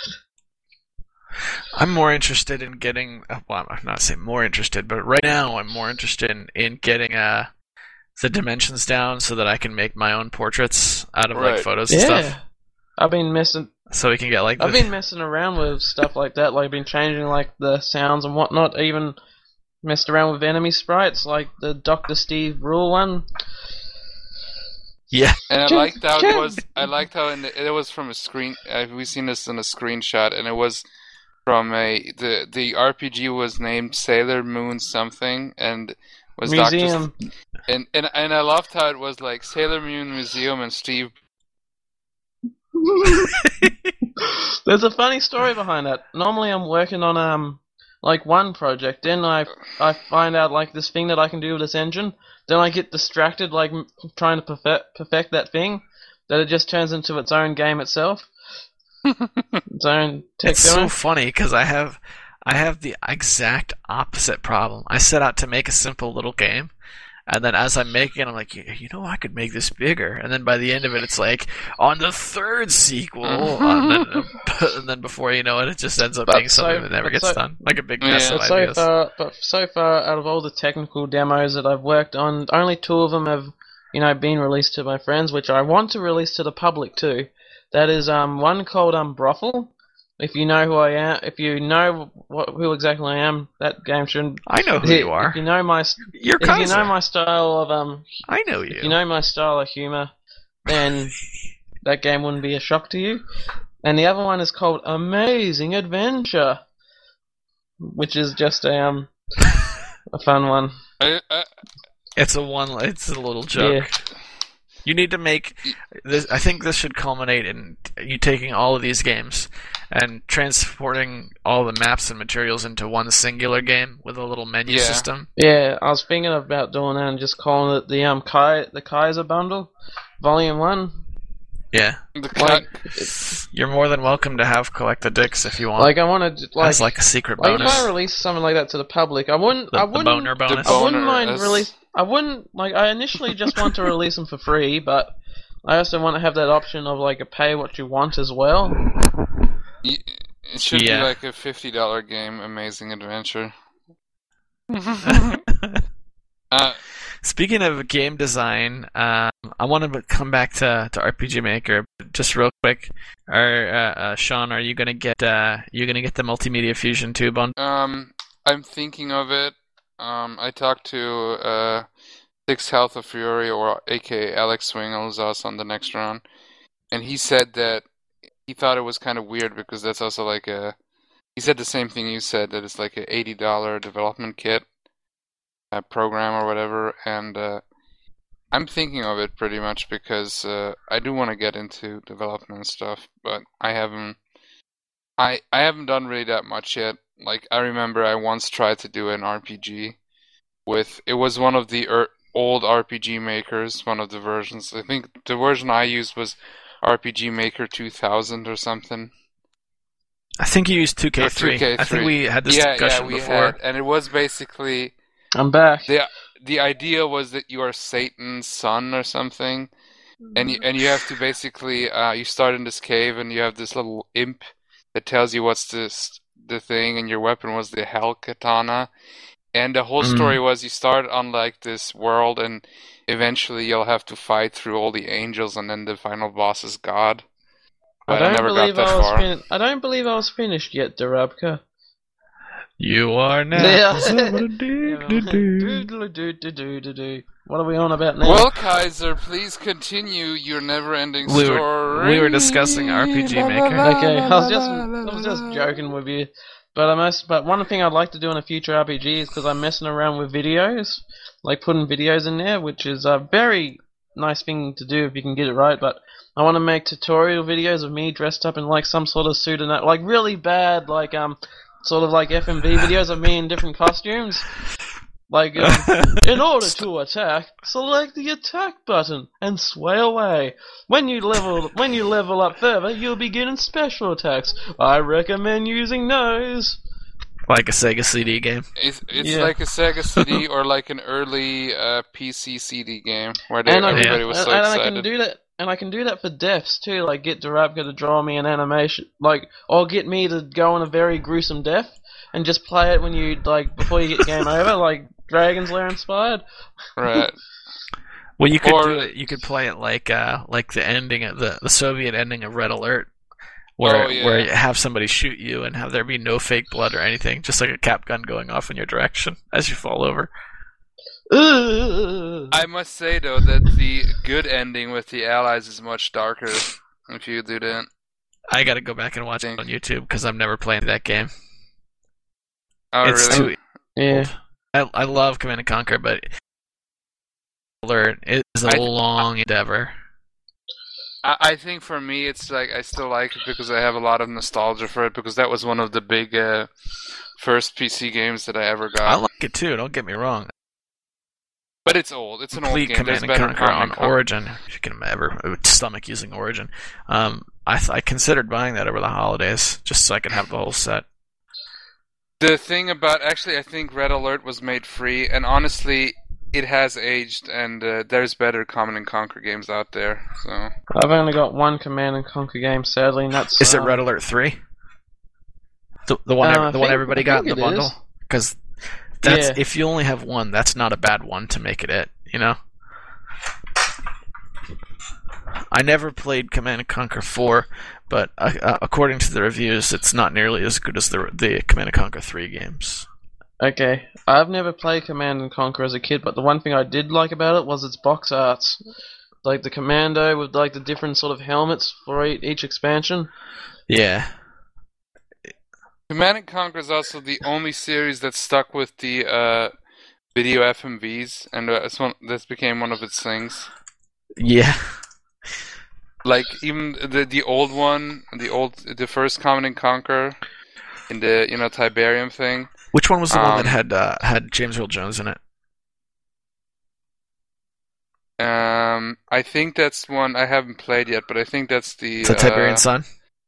I'm more interested in getting. uh, Well, I'm not saying more interested, but right now I'm more interested in, in getting uh, the dimensions down so that I can make my own portraits out of like Right. photos and Yeah, stuff. I've been messing. So we can get like. I've the- been messing around with stuff like that. Like, been changing like the sounds and whatnot. Even messed around with enemy sprites, like the Doctor Steve Rule one. Yeah. And I Jim- liked how it Jim- was. I liked how in the, it was from a screen. Uh, we've seen this in a screenshot, and it was from a the the R P G was named Sailor Moon something, and was Museum. Doctor and and and I loved how it was like Sailor Moon Museum and Steve. There's a funny story behind that. Normally, I'm working on um like one project, then I I find out like this thing that I can do with this engine. Then I get distracted, like m- trying to perfect perfect that thing, that it just turns into its own game itself. Its own tech It's so demo. funny because I have I have the exact opposite problem. I set out to make a simple little game, and then as I'm making it, I'm like, you, you know, I could make this bigger. And then by the end of it, it's like on the third sequel, and, then, and then before you know it, it just ends up But being something so- that never but gets so- done, like a big Yeah. mess of But so ideas. far, but so far, out of all the technical demos that I've worked on, only two of them have, you know, been released to my friends, which I want to release to the public too. That is um one called um Brothel. If you know who I am, if you know what, who exactly I am, that game shouldn't. I know who you If are. you know my, You're if you Kaiser. know my style of um, I know you. if you know my style of humor, then that game wouldn't be a shock to you. And the other one is called Amazing Adventure, which is just a um a fun one. I, I, It's a one. It's a little joke. Yeah. You need to make this. I think this should culminate in you taking all of these games and transporting all the maps and materials into one singular game with a little menu Yeah. system. Yeah, I was thinking about doing that and just calling it the um Kai the Kaiser bundle, volume one. Yeah, the Like, cut, you're more than welcome to have collect the dicks if you want. like I want to like As like a secret like if bonus. I release something like that to the public, I wouldn't the, I the wouldn't boner bonus. I wouldn't Boner mind as- release. I wouldn't like. I initially just want to release them for free, but I also want to have that option of like a pay what you want as well. y- it should Yeah. be like a fifty dollar game. Amazing Adventure. uh, Speaking of game design, um, I want to come back to, to R P G Maker just real quick. Are uh, uh, Sean, are you gonna get uh, you gonna get the Multimedia Fusion two bundle? Um, I'm thinking of it. Um, I talked to uh, Six Health of Fury, or aka Alex Swingle, is also on the next round, and he said that he thought it was kind of weird because that's also like a. He said the same thing you said, that it's like a eighty dollar development kit, a program or whatever, and uh, I'm thinking of it pretty much because uh, I do want to get into development and stuff, but I haven't. I I haven't done really that much yet. Like I remember, I once tried to do an R P G with. It was one of the er, old R P G makers, one of the versions. I think the version I used was R P G Maker two thousand or something. I think you used two K three. two K three. I think we had this yeah, discussion yeah, we before. Had, and it was basically I'm back. the the idea was that you are Satan's son or something, and you and you have to basically uh, you start in this cave and you have this little imp that tells you what's this the thing, and your weapon was the Hell Katana, and the whole Mm. story was you start on like this world, and eventually you'll have to fight through all the angels, and then the final boss is God. I But I, don't never believe got that I was far. fin- I don't believe I was finished yet, Darabka. You are now. Yeah. Do-do-do. Do-do-do-do-do-do. What are we on about now? Well, Kaiser, please continue your never-ending We were- story. we were discussing R P G Maker. Okay, I was just I was just joking with you, but I must. But one thing I'd like to do in a future R P G is because I'm messing around with videos, like putting videos in there, which is a very nice thing to do if you can get it right. But I want to make tutorial videos of me dressed up in like some sort of suit and that, like really bad, like um, sort of like F M V videos of me in different costumes. Like, um, in order to attack, select the attack button and sway away. When you level, when you level up further, you'll be getting special attacks. I recommend using those. Like a Sega C D game. It's, it's Yeah. like a Sega C D or like an early uh, P C C D game where they, And I, everybody can, was and, so and I excited. can do that, and I can do that for deaths too. Like get Darabka to draw me an animation, like, or get me to go on a very gruesome death and just play it when you like before you get game over, like Dragon's Lair inspired. Right. Well, you could Or- do it. You could play it like uh, like the ending of the, the Soviet ending of Red Alert, where Oh, yeah. where you have somebody shoot you and have there be no fake blood or anything, just like a cap gun going off in your direction as you fall over. Ugh. I must say though that the good ending with the Allies is much darker if you do that. I got to go back and watch it on YouTube because I'm never playing that game. Oh, it's really? too. Yeah. I I love Command and Conquer, but Alert is a I- long endeavor. I, I think for me it's like I still like it because I have a lot of nostalgia for it because that was one of the big uh, first P C games that I ever got. I like it too. Don't get me wrong. But it's old. It's an old Complete game. Command There's and better Conquer Command on and Conquer. Origin. If you can ever I would stomach using Origin. Um, I th- I considered buying that over the holidays just so I could have the whole set. The thing about actually, I think Red Alert was made free, and honestly, it has aged, and uh, there's better Command and Conquer games out there. So I've only got one Command and Conquer game, sadly, and that's. Is it um, Red Alert three? The the one Uh, ev- I the one think- everybody I got in think the it bundle? is. Because that's Yeah. if you only have one, that's not a bad one to make it it. You know. I never played Command and Conquer four, but uh, uh, according to the reviews, it's not nearly as good as the the Command and Conquer three games. Okay, I've never played Command and Conquer as a kid, but the one thing I did like about it was its box arts, like the Commando with like the different sort of helmets for e- each expansion. Yeah. Command and Conquer is also the only series that stuck with the uh, video F M Vs, and uh, it's one, this became one of its things. Yeah. Like even the the old one, the old the first Command and Conquer, in the you know Tiberium thing. Which one was the one that Um, had uh, had James Earl Jones in it? Um, I think that's one I haven't played yet, but I think that's the The Tiberian uh, Sun?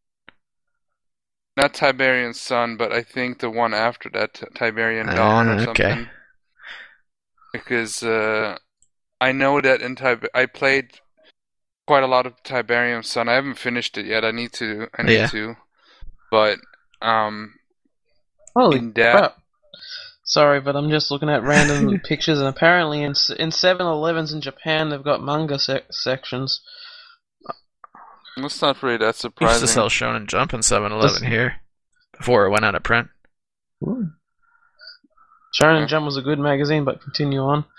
not Tiberian Sun, but I think the one after that, T- Tiberian Dawn or Ah, something. okay. Because uh, I know that in Tib- I played quite a lot of Tiberium Sun. I haven't finished it yet. I need to. I need Yeah. to. But um, Holy in that, crap! Sorry, but I'm just looking at random pictures, and apparently in s- in seven elevens in Japan they've got manga sec- sections. that's not really that Used to surprising. sell Shonen Jump in seven eleven This- here before it went out of print. Shonen Jump was a good magazine, but continue on.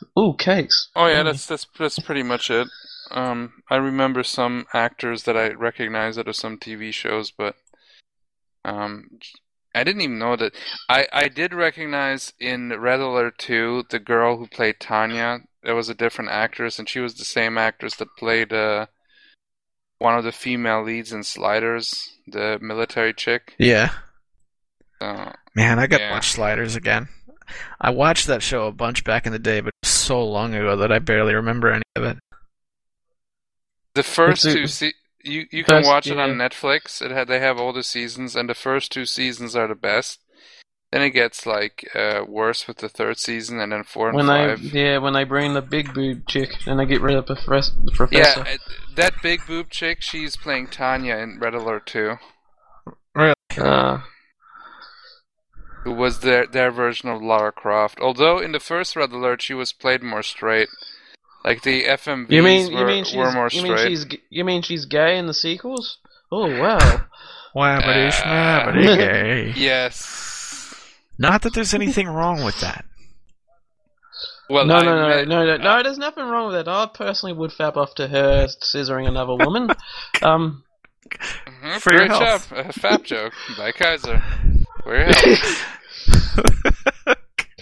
Ooh, cakes. Oh yeah, Mm. that's that's that's pretty much it. Um, I remember some actors that I recognize out of some T V shows, but um, I didn't even know that. I I did recognize in Red Alert two the girl who played Tanya. There was a different actress, and she was the same actress that played uh one of the female leads in Sliders, the military chick. Yeah. So, Man, I gotta Yeah. watch Sliders again. I watched that show a bunch back in the day, but it was so long ago that I barely remember any of it. the first It's a- two se- you you can First, watch it on yeah. Netflix. It had they have all the seasons, and the first two seasons are the best. Then it gets like uh, worse with the third season, and then four and When they, five. yeah, when they bring the big boob chick and they get rid of the professor. The Yeah, professor. uh, that big boob chick, she's playing Tanya in Red Alert two, Really? Uh, who was their their version of Lara Croft. Although in the first Red Alert, she was played more straight. Like the F M Vs you mean were, you mean she's were more you straight. mean she's g- you mean she's gay in the sequels? Oh wow. Wabbity Uh, schmabbity gay. Yes. Not that there's anything wrong with that. Well, no, I no, no, met- no, no, no. There's nothing wrong with that. I personally would fap off to her scissoring another woman. um, Mhm, For your great health. job. A fap joke by Kaiser. For your health.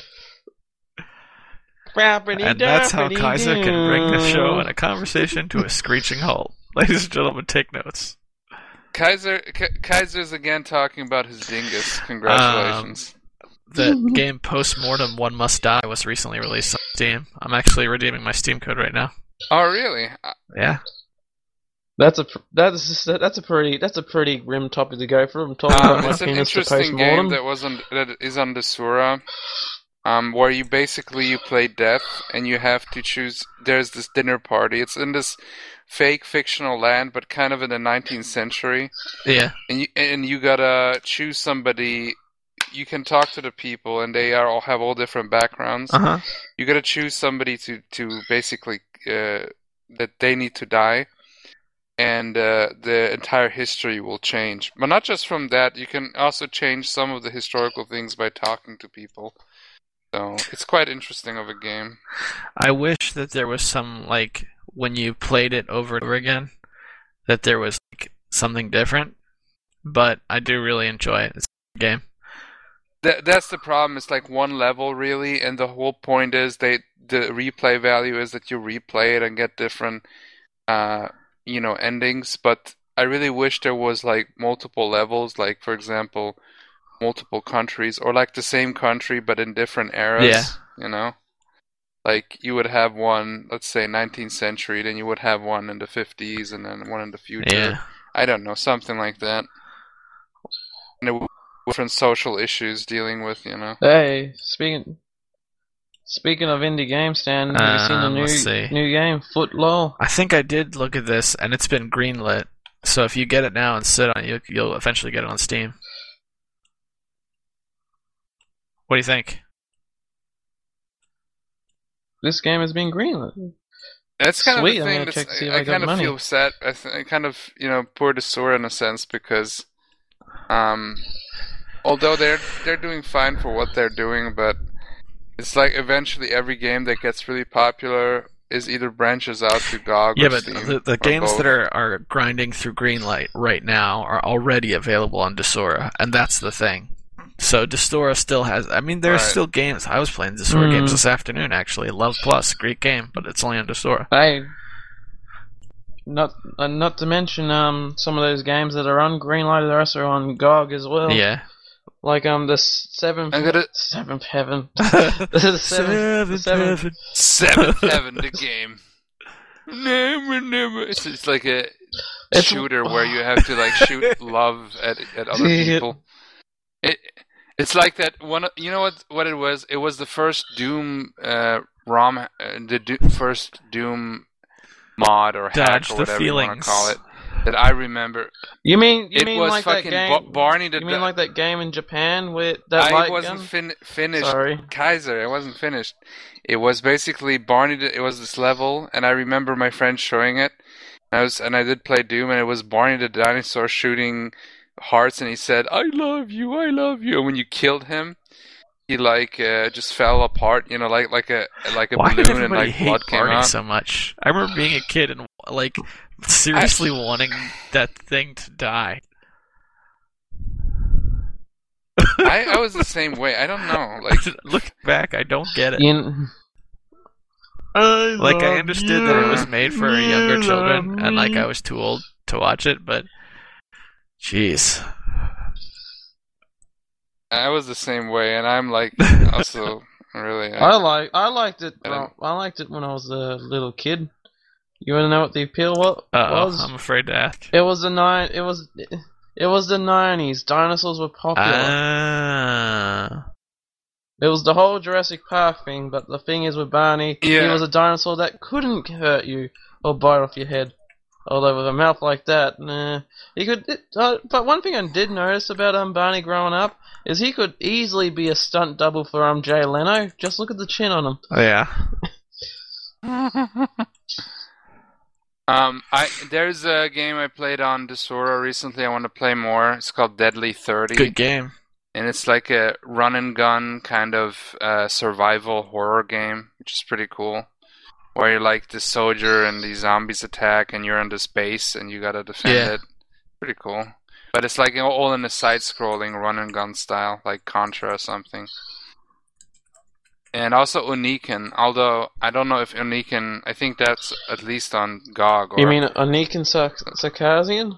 And that's how Kaiser can bring the show and a conversation to a screeching halt. Ladies and gentlemen, take notes. Kaiser K- Kaiser's again talking about his dingus. Congratulations. The game Postmortem One Must Die was recently released on Steam. I'm actually redeeming my Steam code right now. Oh, really? Uh, Yeah. That's a pr- that's that's a pretty that's a pretty grim topic to go through. I'm talking Um, about my it's an penis to interesting postmortem. game that was on that is on the Sura, um, where you basically you play death and you have to choose. There's this dinner party. It's in this fake fictional land, but kind of in the nineteenth century, Yeah. and you and you gotta choose somebody. You can talk to the people, and they are all have all different backgrounds. Uh huh. You gotta choose somebody to to basically uh, that they need to die, and uh, the entire history will change. But not just from that, you can also change some of the historical things by talking to people. So it's quite interesting of a game. I wish that there was some, like, when you played it over and over again, that there was like, something different. But I do really enjoy it. It's a good game. That that's the problem. It's like one level really, and the whole point is they the replay value is that you replay it and get different, uh, you know, endings. But I really wish there was like multiple levels, like for example, multiple countries, or like the same country but in different eras. Yeah. You know, like you would have one, let's say nineteenth century, then you would have one in the fifties, and then one in the future. Yeah. I don't know, something like that. And it would different social issues dealing with, you know. Hey, speaking speaking of indie games, Stan, have you seen the Um, new let's see. new game, Foot Law? I think I did look at this, and it's been greenlit. So if you get it now and sit on it, you'll, you'll eventually get it on Steam. What do you think? This game has been greenlit. That's kind Sweet, of I'm the thing. gonna That's, check to see if I, I I got kind of money. feel sad. I, th- I kind of, you know, poor to Sora in a sense because, um, although they're they're doing fine for what they're doing, but it's like eventually every game that gets really popular is either branches out to G O G Yeah, or but Steam, the, the or games both. that are, are grinding through Greenlight right now are already available on Desora, and that's the thing. So Desora still has. I mean, there's Right. still games. I was playing Desora Mm. games this afternoon, actually. Love Plus, great game, but it's only on Desora. Hey, not uh, not to mention um some of those games that are on Greenlight are also on G O G as well. Yeah. Like um the s- seventh I'm gonna- seventh heaven. the seventh, the seventh. heaven. Seventh Heaven, the game. Never, never. It's, it's like a It's- shooter where you have to like shoot love at at other people. It it's like that one. You know what what it was? It was the first Doom uh, ROM, uh, the Do- first Doom mod or hack Dodge or the whatever you want feelings. to call it that I remember. You mean you It mean was like that fucking game? Ba- Barney the you mean Du- like that game in Japan with that I light wasn't gun? fin- finished. Sorry. Kaiser, I wasn't finished. It was basically Barney. The, it was this level, and I remember my friend showing it. I was, and I did play Doom, and it was Barney the dinosaur shooting hearts, and he said, "I love you, I love you." And when you killed him, he like uh, just fell apart. You know, like like a like a Why did balloon and everybody like hate blood came Barney out. so much? I remember being a kid and like seriously I... wanting that thing to die. I, I was the same way. I don't know. Like looking back, I don't get it. In... I like I understood you. that it was made for younger children, and like I was too old to watch it, but jeez. I was the same way, and I'm like also really. I, I like I liked it. I, I liked it when I was a little kid. You want to know what the appeal was? Uh-oh, I'm afraid to ask. It was the nine. It was it was the nineties. Dinosaurs were popular. Ah. It was the whole Jurassic Park thing, but the thing is with Barney, yeah. he was a dinosaur that couldn't hurt you or bite off your head. Although with a mouth like that, nah. He could. It, uh, but one thing I did notice about um Barney growing up is he could easily be a stunt double for um Jay Leno. Just look at the chin on him. Oh yeah. um, I there's a game I played on Desura recently. I want to play more. It's called Deadly thirty. Good game. And it's like a run and gun kind of uh, survival horror game, which is pretty cool. Where you're like this soldier and these zombies attack, and you're in this base and you gotta defend yeah. it. Pretty cool. But it's like all in a side-scrolling run and gun style, like Contra or something. And also Oniken, although I don't know if Oniken, I think that's at least on G O G. Or... You mean Oniken Sarkazian?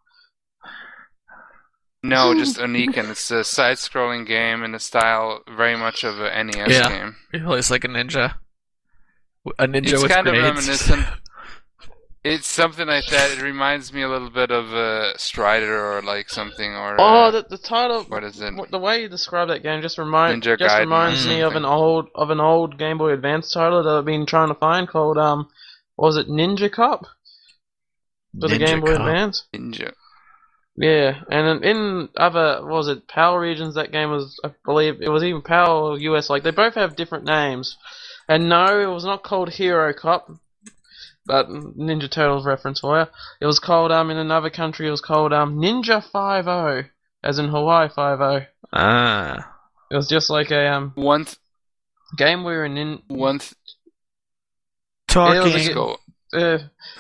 No, just Oniken. It's a side-scrolling game in the style very much of an N E S yeah. game. It's like a ninja. A ninja it's with kind grenades. of reminiscent. It's something like that. It reminds me a little bit of uh, Strider or like something. Or oh, uh, the, the title. What is it? The way you describe that game just remind Ninja just Gaiden reminds me of an old of an old Game Boy Advance title that I've been trying to find called um, what was it Ninja Cop? For the Game Boy Cop. Advance. Ninja. Yeah, and in other, what was it, Power Regions, that game was, I believe, it was even Power U S, like, they both have different names. And no, it was not called Hero Cop, but Ninja Turtles reference for you. It was called, um, in another country, it was called, um, Ninja five oh, as in Hawaii five oh. Ah. It was just like a, um, One th- game where a nin... One th- Talking... Go. Uh,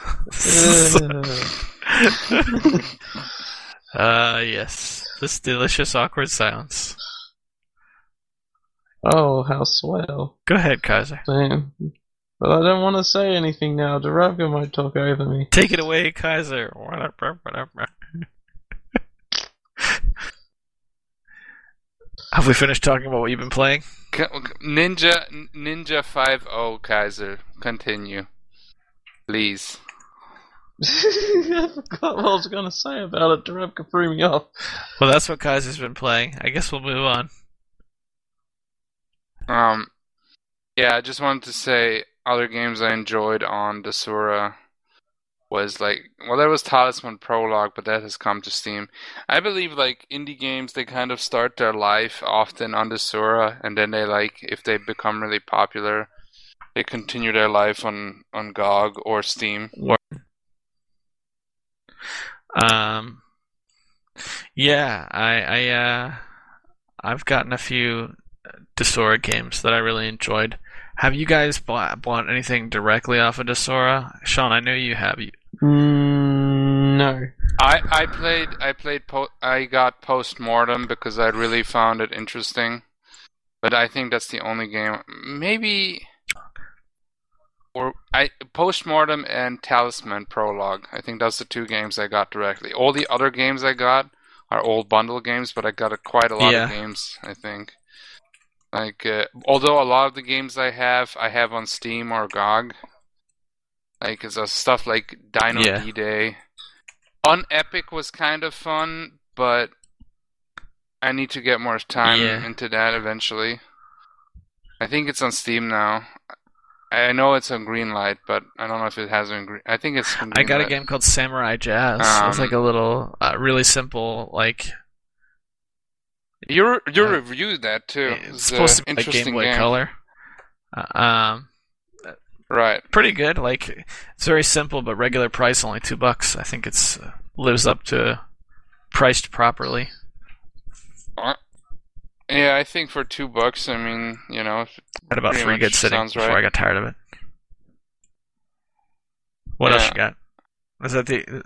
uh, Ah, uh, yes. This delicious awkward silence. Oh, how swell. Go ahead, Kaiser. Damn. But I don't want to say anything now. Duravka might talk over me. Take it away, Kaiser. Have we finished talking about what you've been playing? Ninja Ninja five oh, Kaiser. Continue. Please. I forgot what I was going to say about it. Duravka threw me off. Well, that's what Kaiser's been playing. I guess we'll move on. Um, yeah, I just wanted to say other games I enjoyed on Desura was like, well, there was Talisman Prologue, but that has come to Steam. I believe like indie games, they kind of start their life often on Desura, and then they like, if they become really popular, they continue their life on, on G O G or Steam. Um, yeah, I, I, uh, I've gotten a few Desura games that I really enjoyed. Have you guys bought, bought anything directly off of Desura? Sean, I know you have. You... Mm, no. I, I played, I played, po- I got Postmortem because I really found it interesting. But I think that's the only game. Maybe... Or I Postmortem and Talisman Prologue. I think that's the two games I got directly. All the other games I got are old bundle games, but I got a, quite a lot yeah. of games, I think. Like, uh, although a lot of the games I have, I have on Steam or G O G. Like, it's uh, stuff like Dino yeah. D-Day. On Epic was kind of fun, but I need to get more time yeah. into that eventually. I think it's on Steam now. I know it's on Greenlight, but I don't know if it has on Green. I think it's on Greenlight. I got a game called Samurai Jazz. Um, it's like a little, uh, really simple, like... You you uh, reviewed that too. It's, it's supposed uh, to be like Game Boy game. Color. Uh, um, right. Pretty good. Like, it's very simple, but regular price, only two bucks. I think it's uh, lives up to priced properly. Uh, Yeah, I think for two bucks, I mean, you know, if Had about pretty three much good sittings sounds before right. I got tired of it. What else Yeah. you got? Was that the?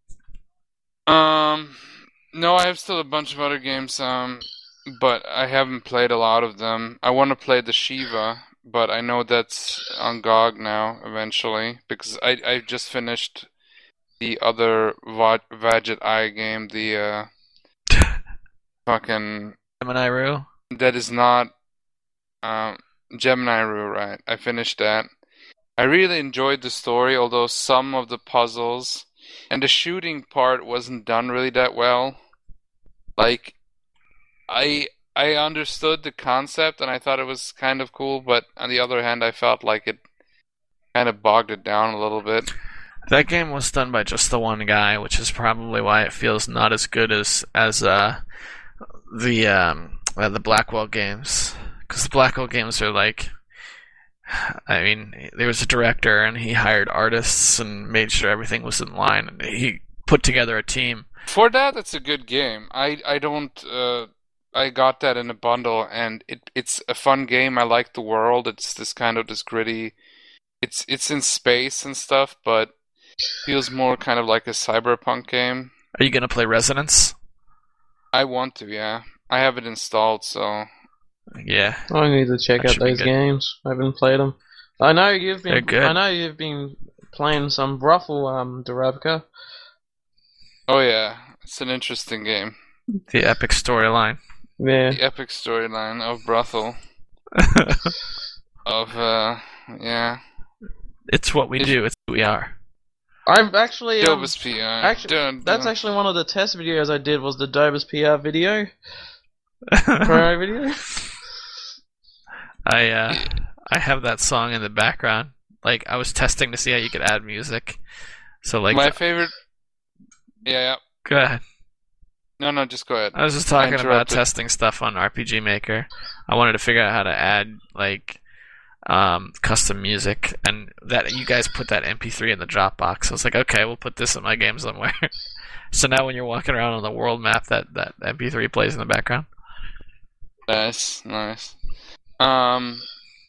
Um, no, I have still a bunch of other games, um, but I haven't played a lot of them. I want to play the Shiva, but I know that's on G O G now eventually because I I just finished the other Va- Vadget Eye game, the uh, fucking Gemini Rue? that is not um Gemini Rue, right? I finished that. I really enjoyed the story, although some of the puzzles and the shooting part wasn't done really that well. Like, I I understood the concept and I thought it was kind of cool, but on the other hand, I felt like it kind of bogged it down a little bit. That game was done by just the one guy, which is probably why it feels not as good as as uh, the um, uh, the Blackwell games. Because the Blackwell games are like, I mean, there was a director and he hired artists and made sure everything was in line, and he put together a team. For that, it's a good game. I I don't. Uh, I got that in a bundle, and it it's a fun game. I like the world. It's this kind of this gritty. It's it's in space and stuff, but feels more kind of like a cyberpunk game. Are you gonna play Resonance? I want to, yeah. I have it installed, so Yeah. I need to check That out should be those good. games. I haven't played them. I know you've They're been. good. I know you've been playing some Brothel, um, Darabka. oh yeah, it's an interesting game. The epic storyline. Yeah. The epic storyline of Brothel. Of uh, yeah. It's what we If- do. It's who we are. I've actually. Um, Dobus P R. actually, Dun, that's dun. actually one of the test videos I did. Was the Dobus P R video, promo video. I uh, I have that song in the background. Like, I was testing to see how you could add music. So like, My favorite. Yeah, yeah. go ahead. No, no, just go ahead. I was just talking about interrupted. testing stuff on R P G Maker. I wanted to figure out how to add like um, custom music, and that you guys put that M P three in the Dropbox. I was like, okay, we'll put this in my game somewhere. So now when you're walking around on the world map, that that M P three plays in the background. Nice, nice. Um,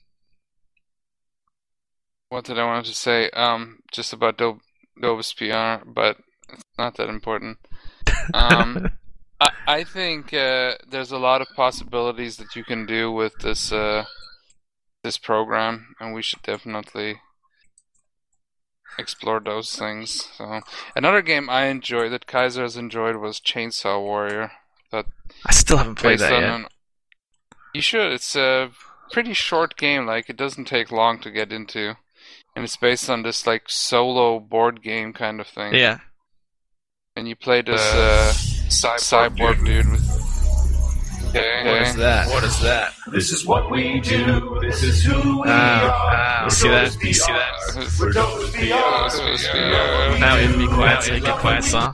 what did I want to say? Um, just about Do- Dobus P R, but it's not that important. Um, I, I think uh, there's a lot of possibilities that you can do with this uh, this program, and we should definitely explore those things. So, another game I enjoyed that Kaiser has enjoyed was Chainsaw Warrior. That I still haven't played based that on yet. an- You should. It's a pretty short game. Like, it doesn't take long to get into, and it's based on this like solo board game kind of thing. Yeah. And you play this uh, cyborg dude with. Okay. What is that? What is that? This is what we do. This is who we Ah, are. you see that? You see that? We're Dobus P R. Dobus P R. Now we have to be quiet so you can quiet song.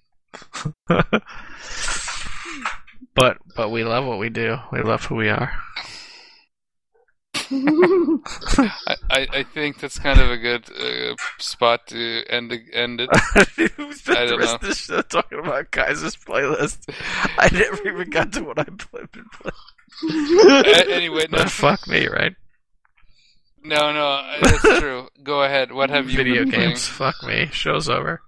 But but we love what we do. We love who we are. I, I I think that's kind of a good uh, spot to end the, end it. We spent I the don't rest know. of the show talking about Kaiser's playlist. I never even got to what I played. Been playing. A- anyway, no, But fuck me, right? no, no, that's true. Go ahead. What have you Video been games. Fuck me. Show's over.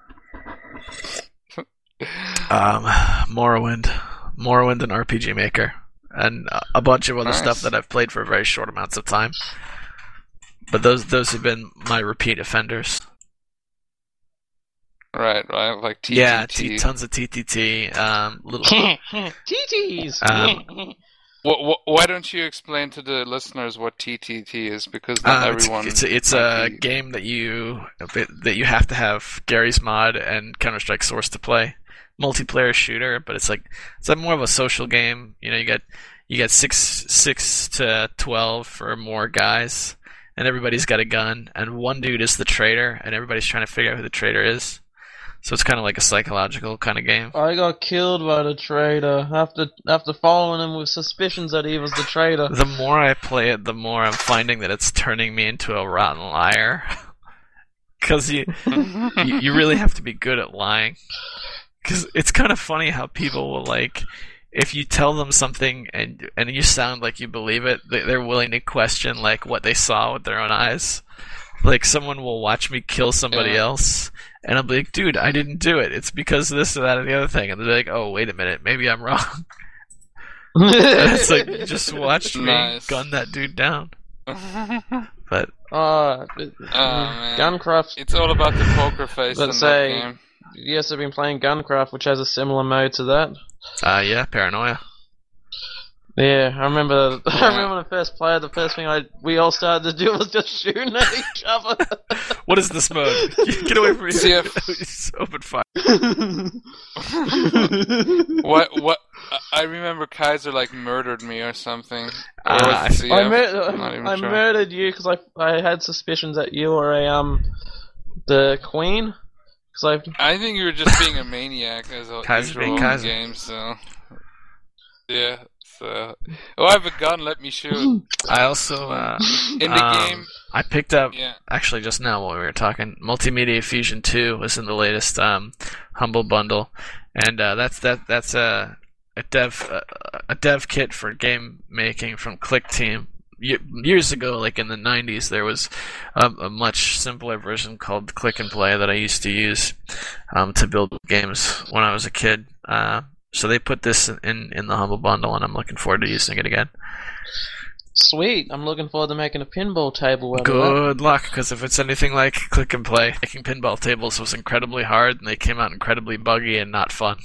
Um, Morrowind, Morrowind, and R P G Maker, and uh, a bunch of other Nice. stuff that I've played for very short amounts of time. But those those have been my repeat offenders. playing? Right, right, like T T T. Yeah, t- tons of T T T. Um, little. T Ts. Um, Wh- wh- why don't you explain to the listeners what T T T is? Because not Uh, it's everyone. it's, it's might a be- game that you that you have to have Gary's Mod and Counter Strike Source to play. Multiplayer shooter, but it's like it's like more of a social game. You know, you got you got six six to twelve or more guys, and everybody's got a gun, and one dude is the traitor, and everybody's trying to figure out who the traitor is. So it's kind of like a psychological kind of game. I got killed by the traitor after after following him with suspicions that he was the traitor. The more I play it, the more I'm finding that it's turning me into a rotten liar. Because you, you you really have to be good at lying. Because it's kind of funny how people will like if you tell them something and and you sound like you believe it, they- they're willing to question like what they saw with their own eyes. Like someone will watch me kill somebody Yeah. else, and I'll be like, "Dude, I didn't do it. It's because of this or that or the other thing." And they're like, "Oh, wait a minute, maybe I'm wrong." And it's like you just watched me Nice. gun that dude down. But Oh, it- man. Guncraft. It's all about the poker face in Let's that say- game. Yes, I've been playing Guncraft, which has a similar mode to that. uh, yeah, paranoia. Yeah, I remember. I Yeah. remember when I first played. The first thing I we all started to do was just shooting at each other. What is this mode? Get away from me! C F. Just open fire. What? What? I- I remember Kaiser like murdered me or something. Or Ah, was it I- C F? I, mur- I'm not even I sure. murdered you because I I had suspicions that you were a um the queen. Because I I think you were just being a maniac as a Kaiser usual being in the Kaiser. game. So yeah. So oh, I have a gun. Let me shoot. I also uh, In the um, game, I picked up yeah. actually just now while we were talking. Multimedia Fusion two was in the latest um, Humble Bundle, and uh, that's that that's a a dev uh, a dev kit for game making from Click Team. Ye- Years ago, like in the nineties, there was a, a much simpler version called Click and Play that I used to use um, to build games when I was a kid. Uh, so they put this in in the Humble Bundle, and I'm looking forward to using it again. sweet. I'm looking forward to making a pinball table out of that. Good luck, because if it's anything like Click and Play, making pinball tables was incredibly hard, and they came out incredibly buggy and not fun.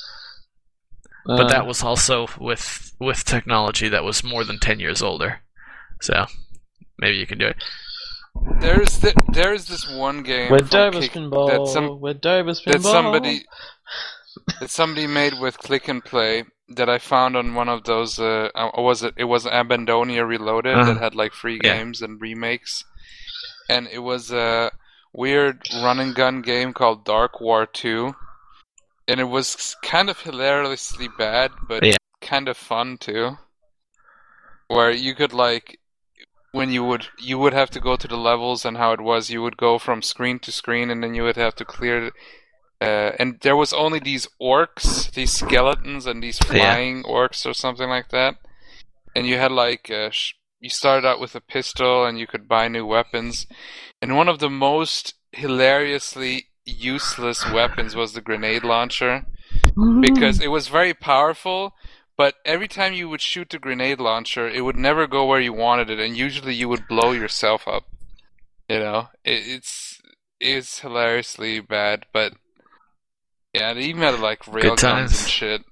But Uh, that was also with with technology that was more than ten years older. So maybe you can do it. There's the, there's this one game We're from Dover's Kick- pinball. that some We're Dover's pinball. that somebody that somebody made with Click and Play that I found on one of those. Uh, uh, was it? It was Abandonia Reloaded Uh-huh. that had like free Yeah. games and remakes, and it was a weird run and gun game called Dark War Two, and it was kind of hilariously bad, but Yeah. kind of fun too. Where you could like. When you would you would have to go to the levels, and how it was, you would go from screen to screen, and then you would have to clear. Uh, and there was only these orcs, these skeletons, and these flying orcs or something like that. And you had like uh, sh- you started out with a pistol, and you could buy new weapons. And one of the most hilariously useless weapons was the grenade launcher, because it was very powerful. But every time you would shoot the grenade launcher, it would never go where you wanted it, and usually you would blow yourself up. You know, it, it's it's hilariously bad, but yeah, they even had like rail Good guns times. and shit.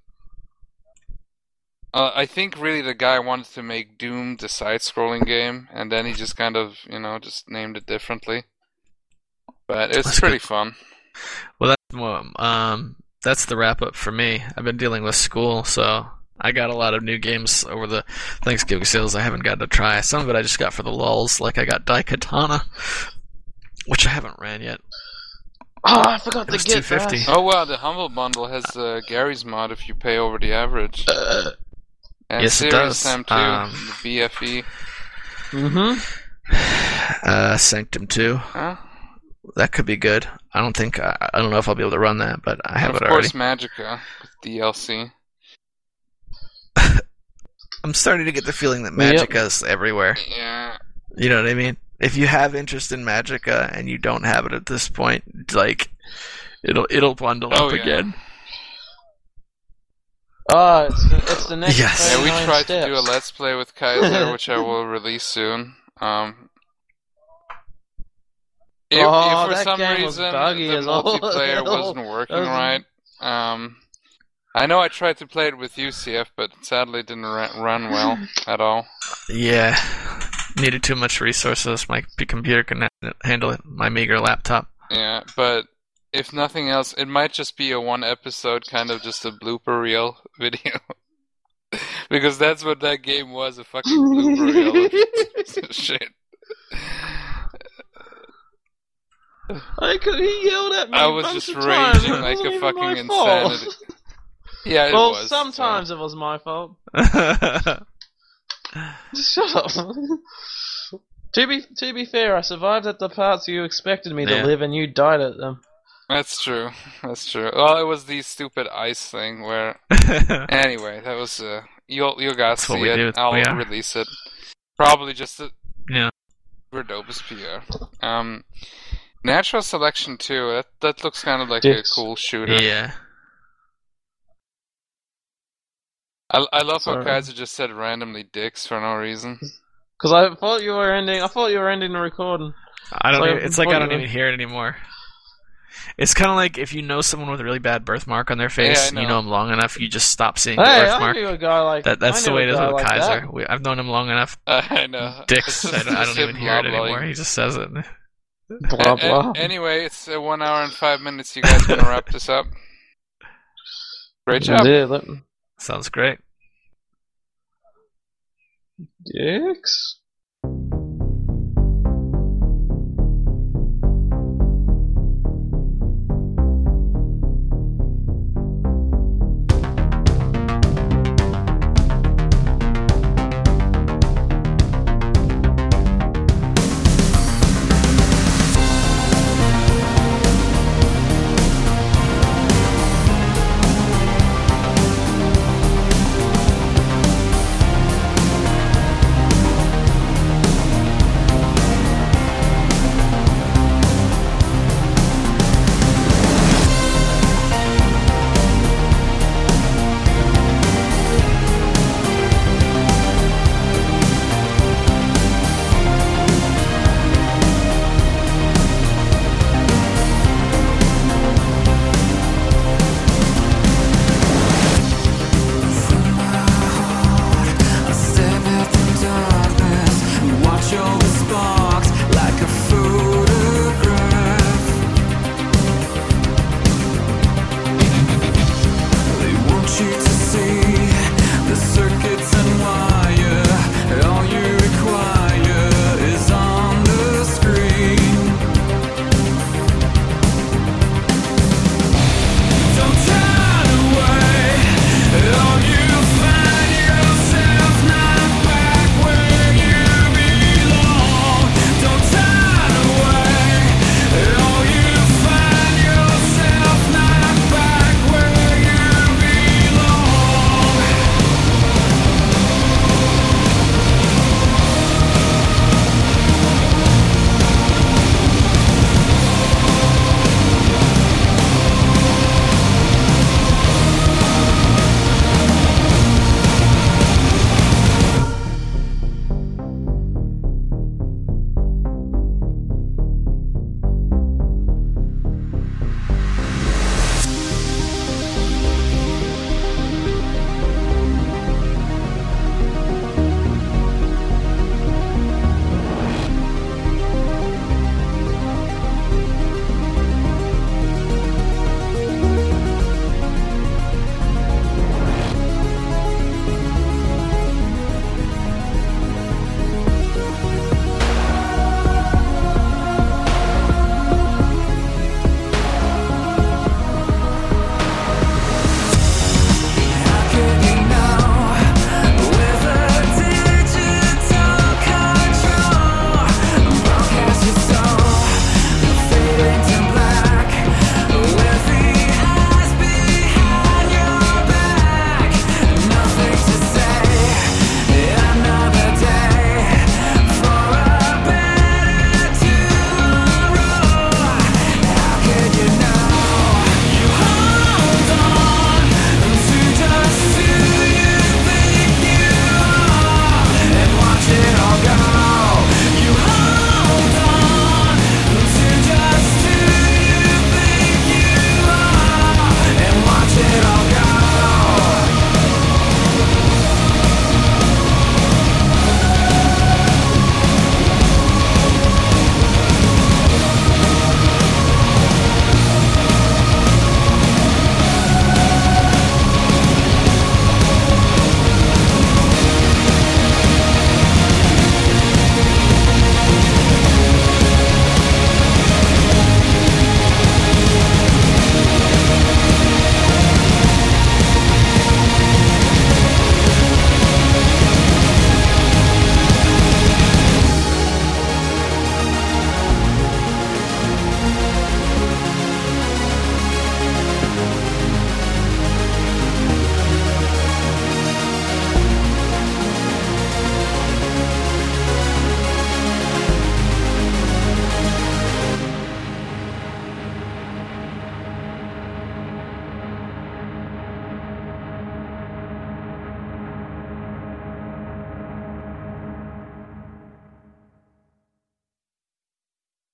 Uh, I think really the guy wanted to make Doom the side-scrolling game, and then he just kind of, you know, just named it differently. But it's That's pretty good. fun. Well, that's more, um, that's the wrap up for me. I've been dealing with school, so I got a lot of new games over the Thanksgiving sales I haven't gotten to try. Some of it I just got for the lulz, like I got Daikatana, which I haven't ran yet. Oh, I forgot It to was get two fifty. that. Oh wow, the Humble Bundle has uh, Gary's mod if you pay over the average. Uh, And Yes, it Serious does. Sam too, Um, the B F E. mm-hmm. Uh, Sanctum two. Huh? That could be good. I don't think I, I don't know if I'll be able to run that, but I have And it of course, already. Magicka with D L C. I'm starting to get the feeling that Yep. Magicka's everywhere. Yeah. You know what I mean? If you have interest in Magicka and you don't have it at this point, like it'll it'll bundle Oh, up yeah. again. Oh, it's the, it's the next. Yes. Yeah, we thirty-nine tried steps. to do a Let's Play with Kaiser, which I will release soon. Um, if, Oh, if for that some game was reason buggy the as all multiplayer hell. wasn't working That was- right, um, I know I tried to play it with U C F, but sadly it didn't ra- run well at all. Yeah, needed too much resources. My p- computer can ha- handle it. My meager laptop. Yeah, but if nothing else, it might just be a one episode kind of just a blooper reel video. Because that's what that game was, a fucking blooper reel of shit. I could. He yelled at me. I a was bunch just of times. raging It like wasn't a even fucking my fault. insanity. Yeah, it Well, was. sometimes so. it was my fault. yeah, Shut up. to be to be fair, I survived at the parts you expected me Yeah. to live, and you died at them. That's true. That's true. Well, it was the stupid ice thing where. Anyway, that was. Uh, you'll you guys see we it. do. I'll We are. release it. Probably just a Yeah. super dopest P R. Um, Natural Selection two. That that looks kind of like Dicks. a cool shooter. Yeah. I I love how Sorry. Kaiser just said randomly dicks for no reason. Because I thought you were ending. I thought you were ending the recording. I don't. So even, it's like I don't important. even hear it anymore. It's kind of like if you know someone with a really bad birthmark on their face, Yeah, I and you know. know them long enough, you just stop seeing Hey, the I birthmark. knew a guy like That that's I the knew way a it is guy with like Kaiser. that. We, I've known him long enough. Uh, I know. Dicks. It's I just- don't, I just don't even him hear it blah-blahing. anymore. He just says it. Blah A- blah. a- anyway, it's uh, one hour and five minutes. You guys want to wrap this up? Great job. Yeah, let- Sounds great. Dicks.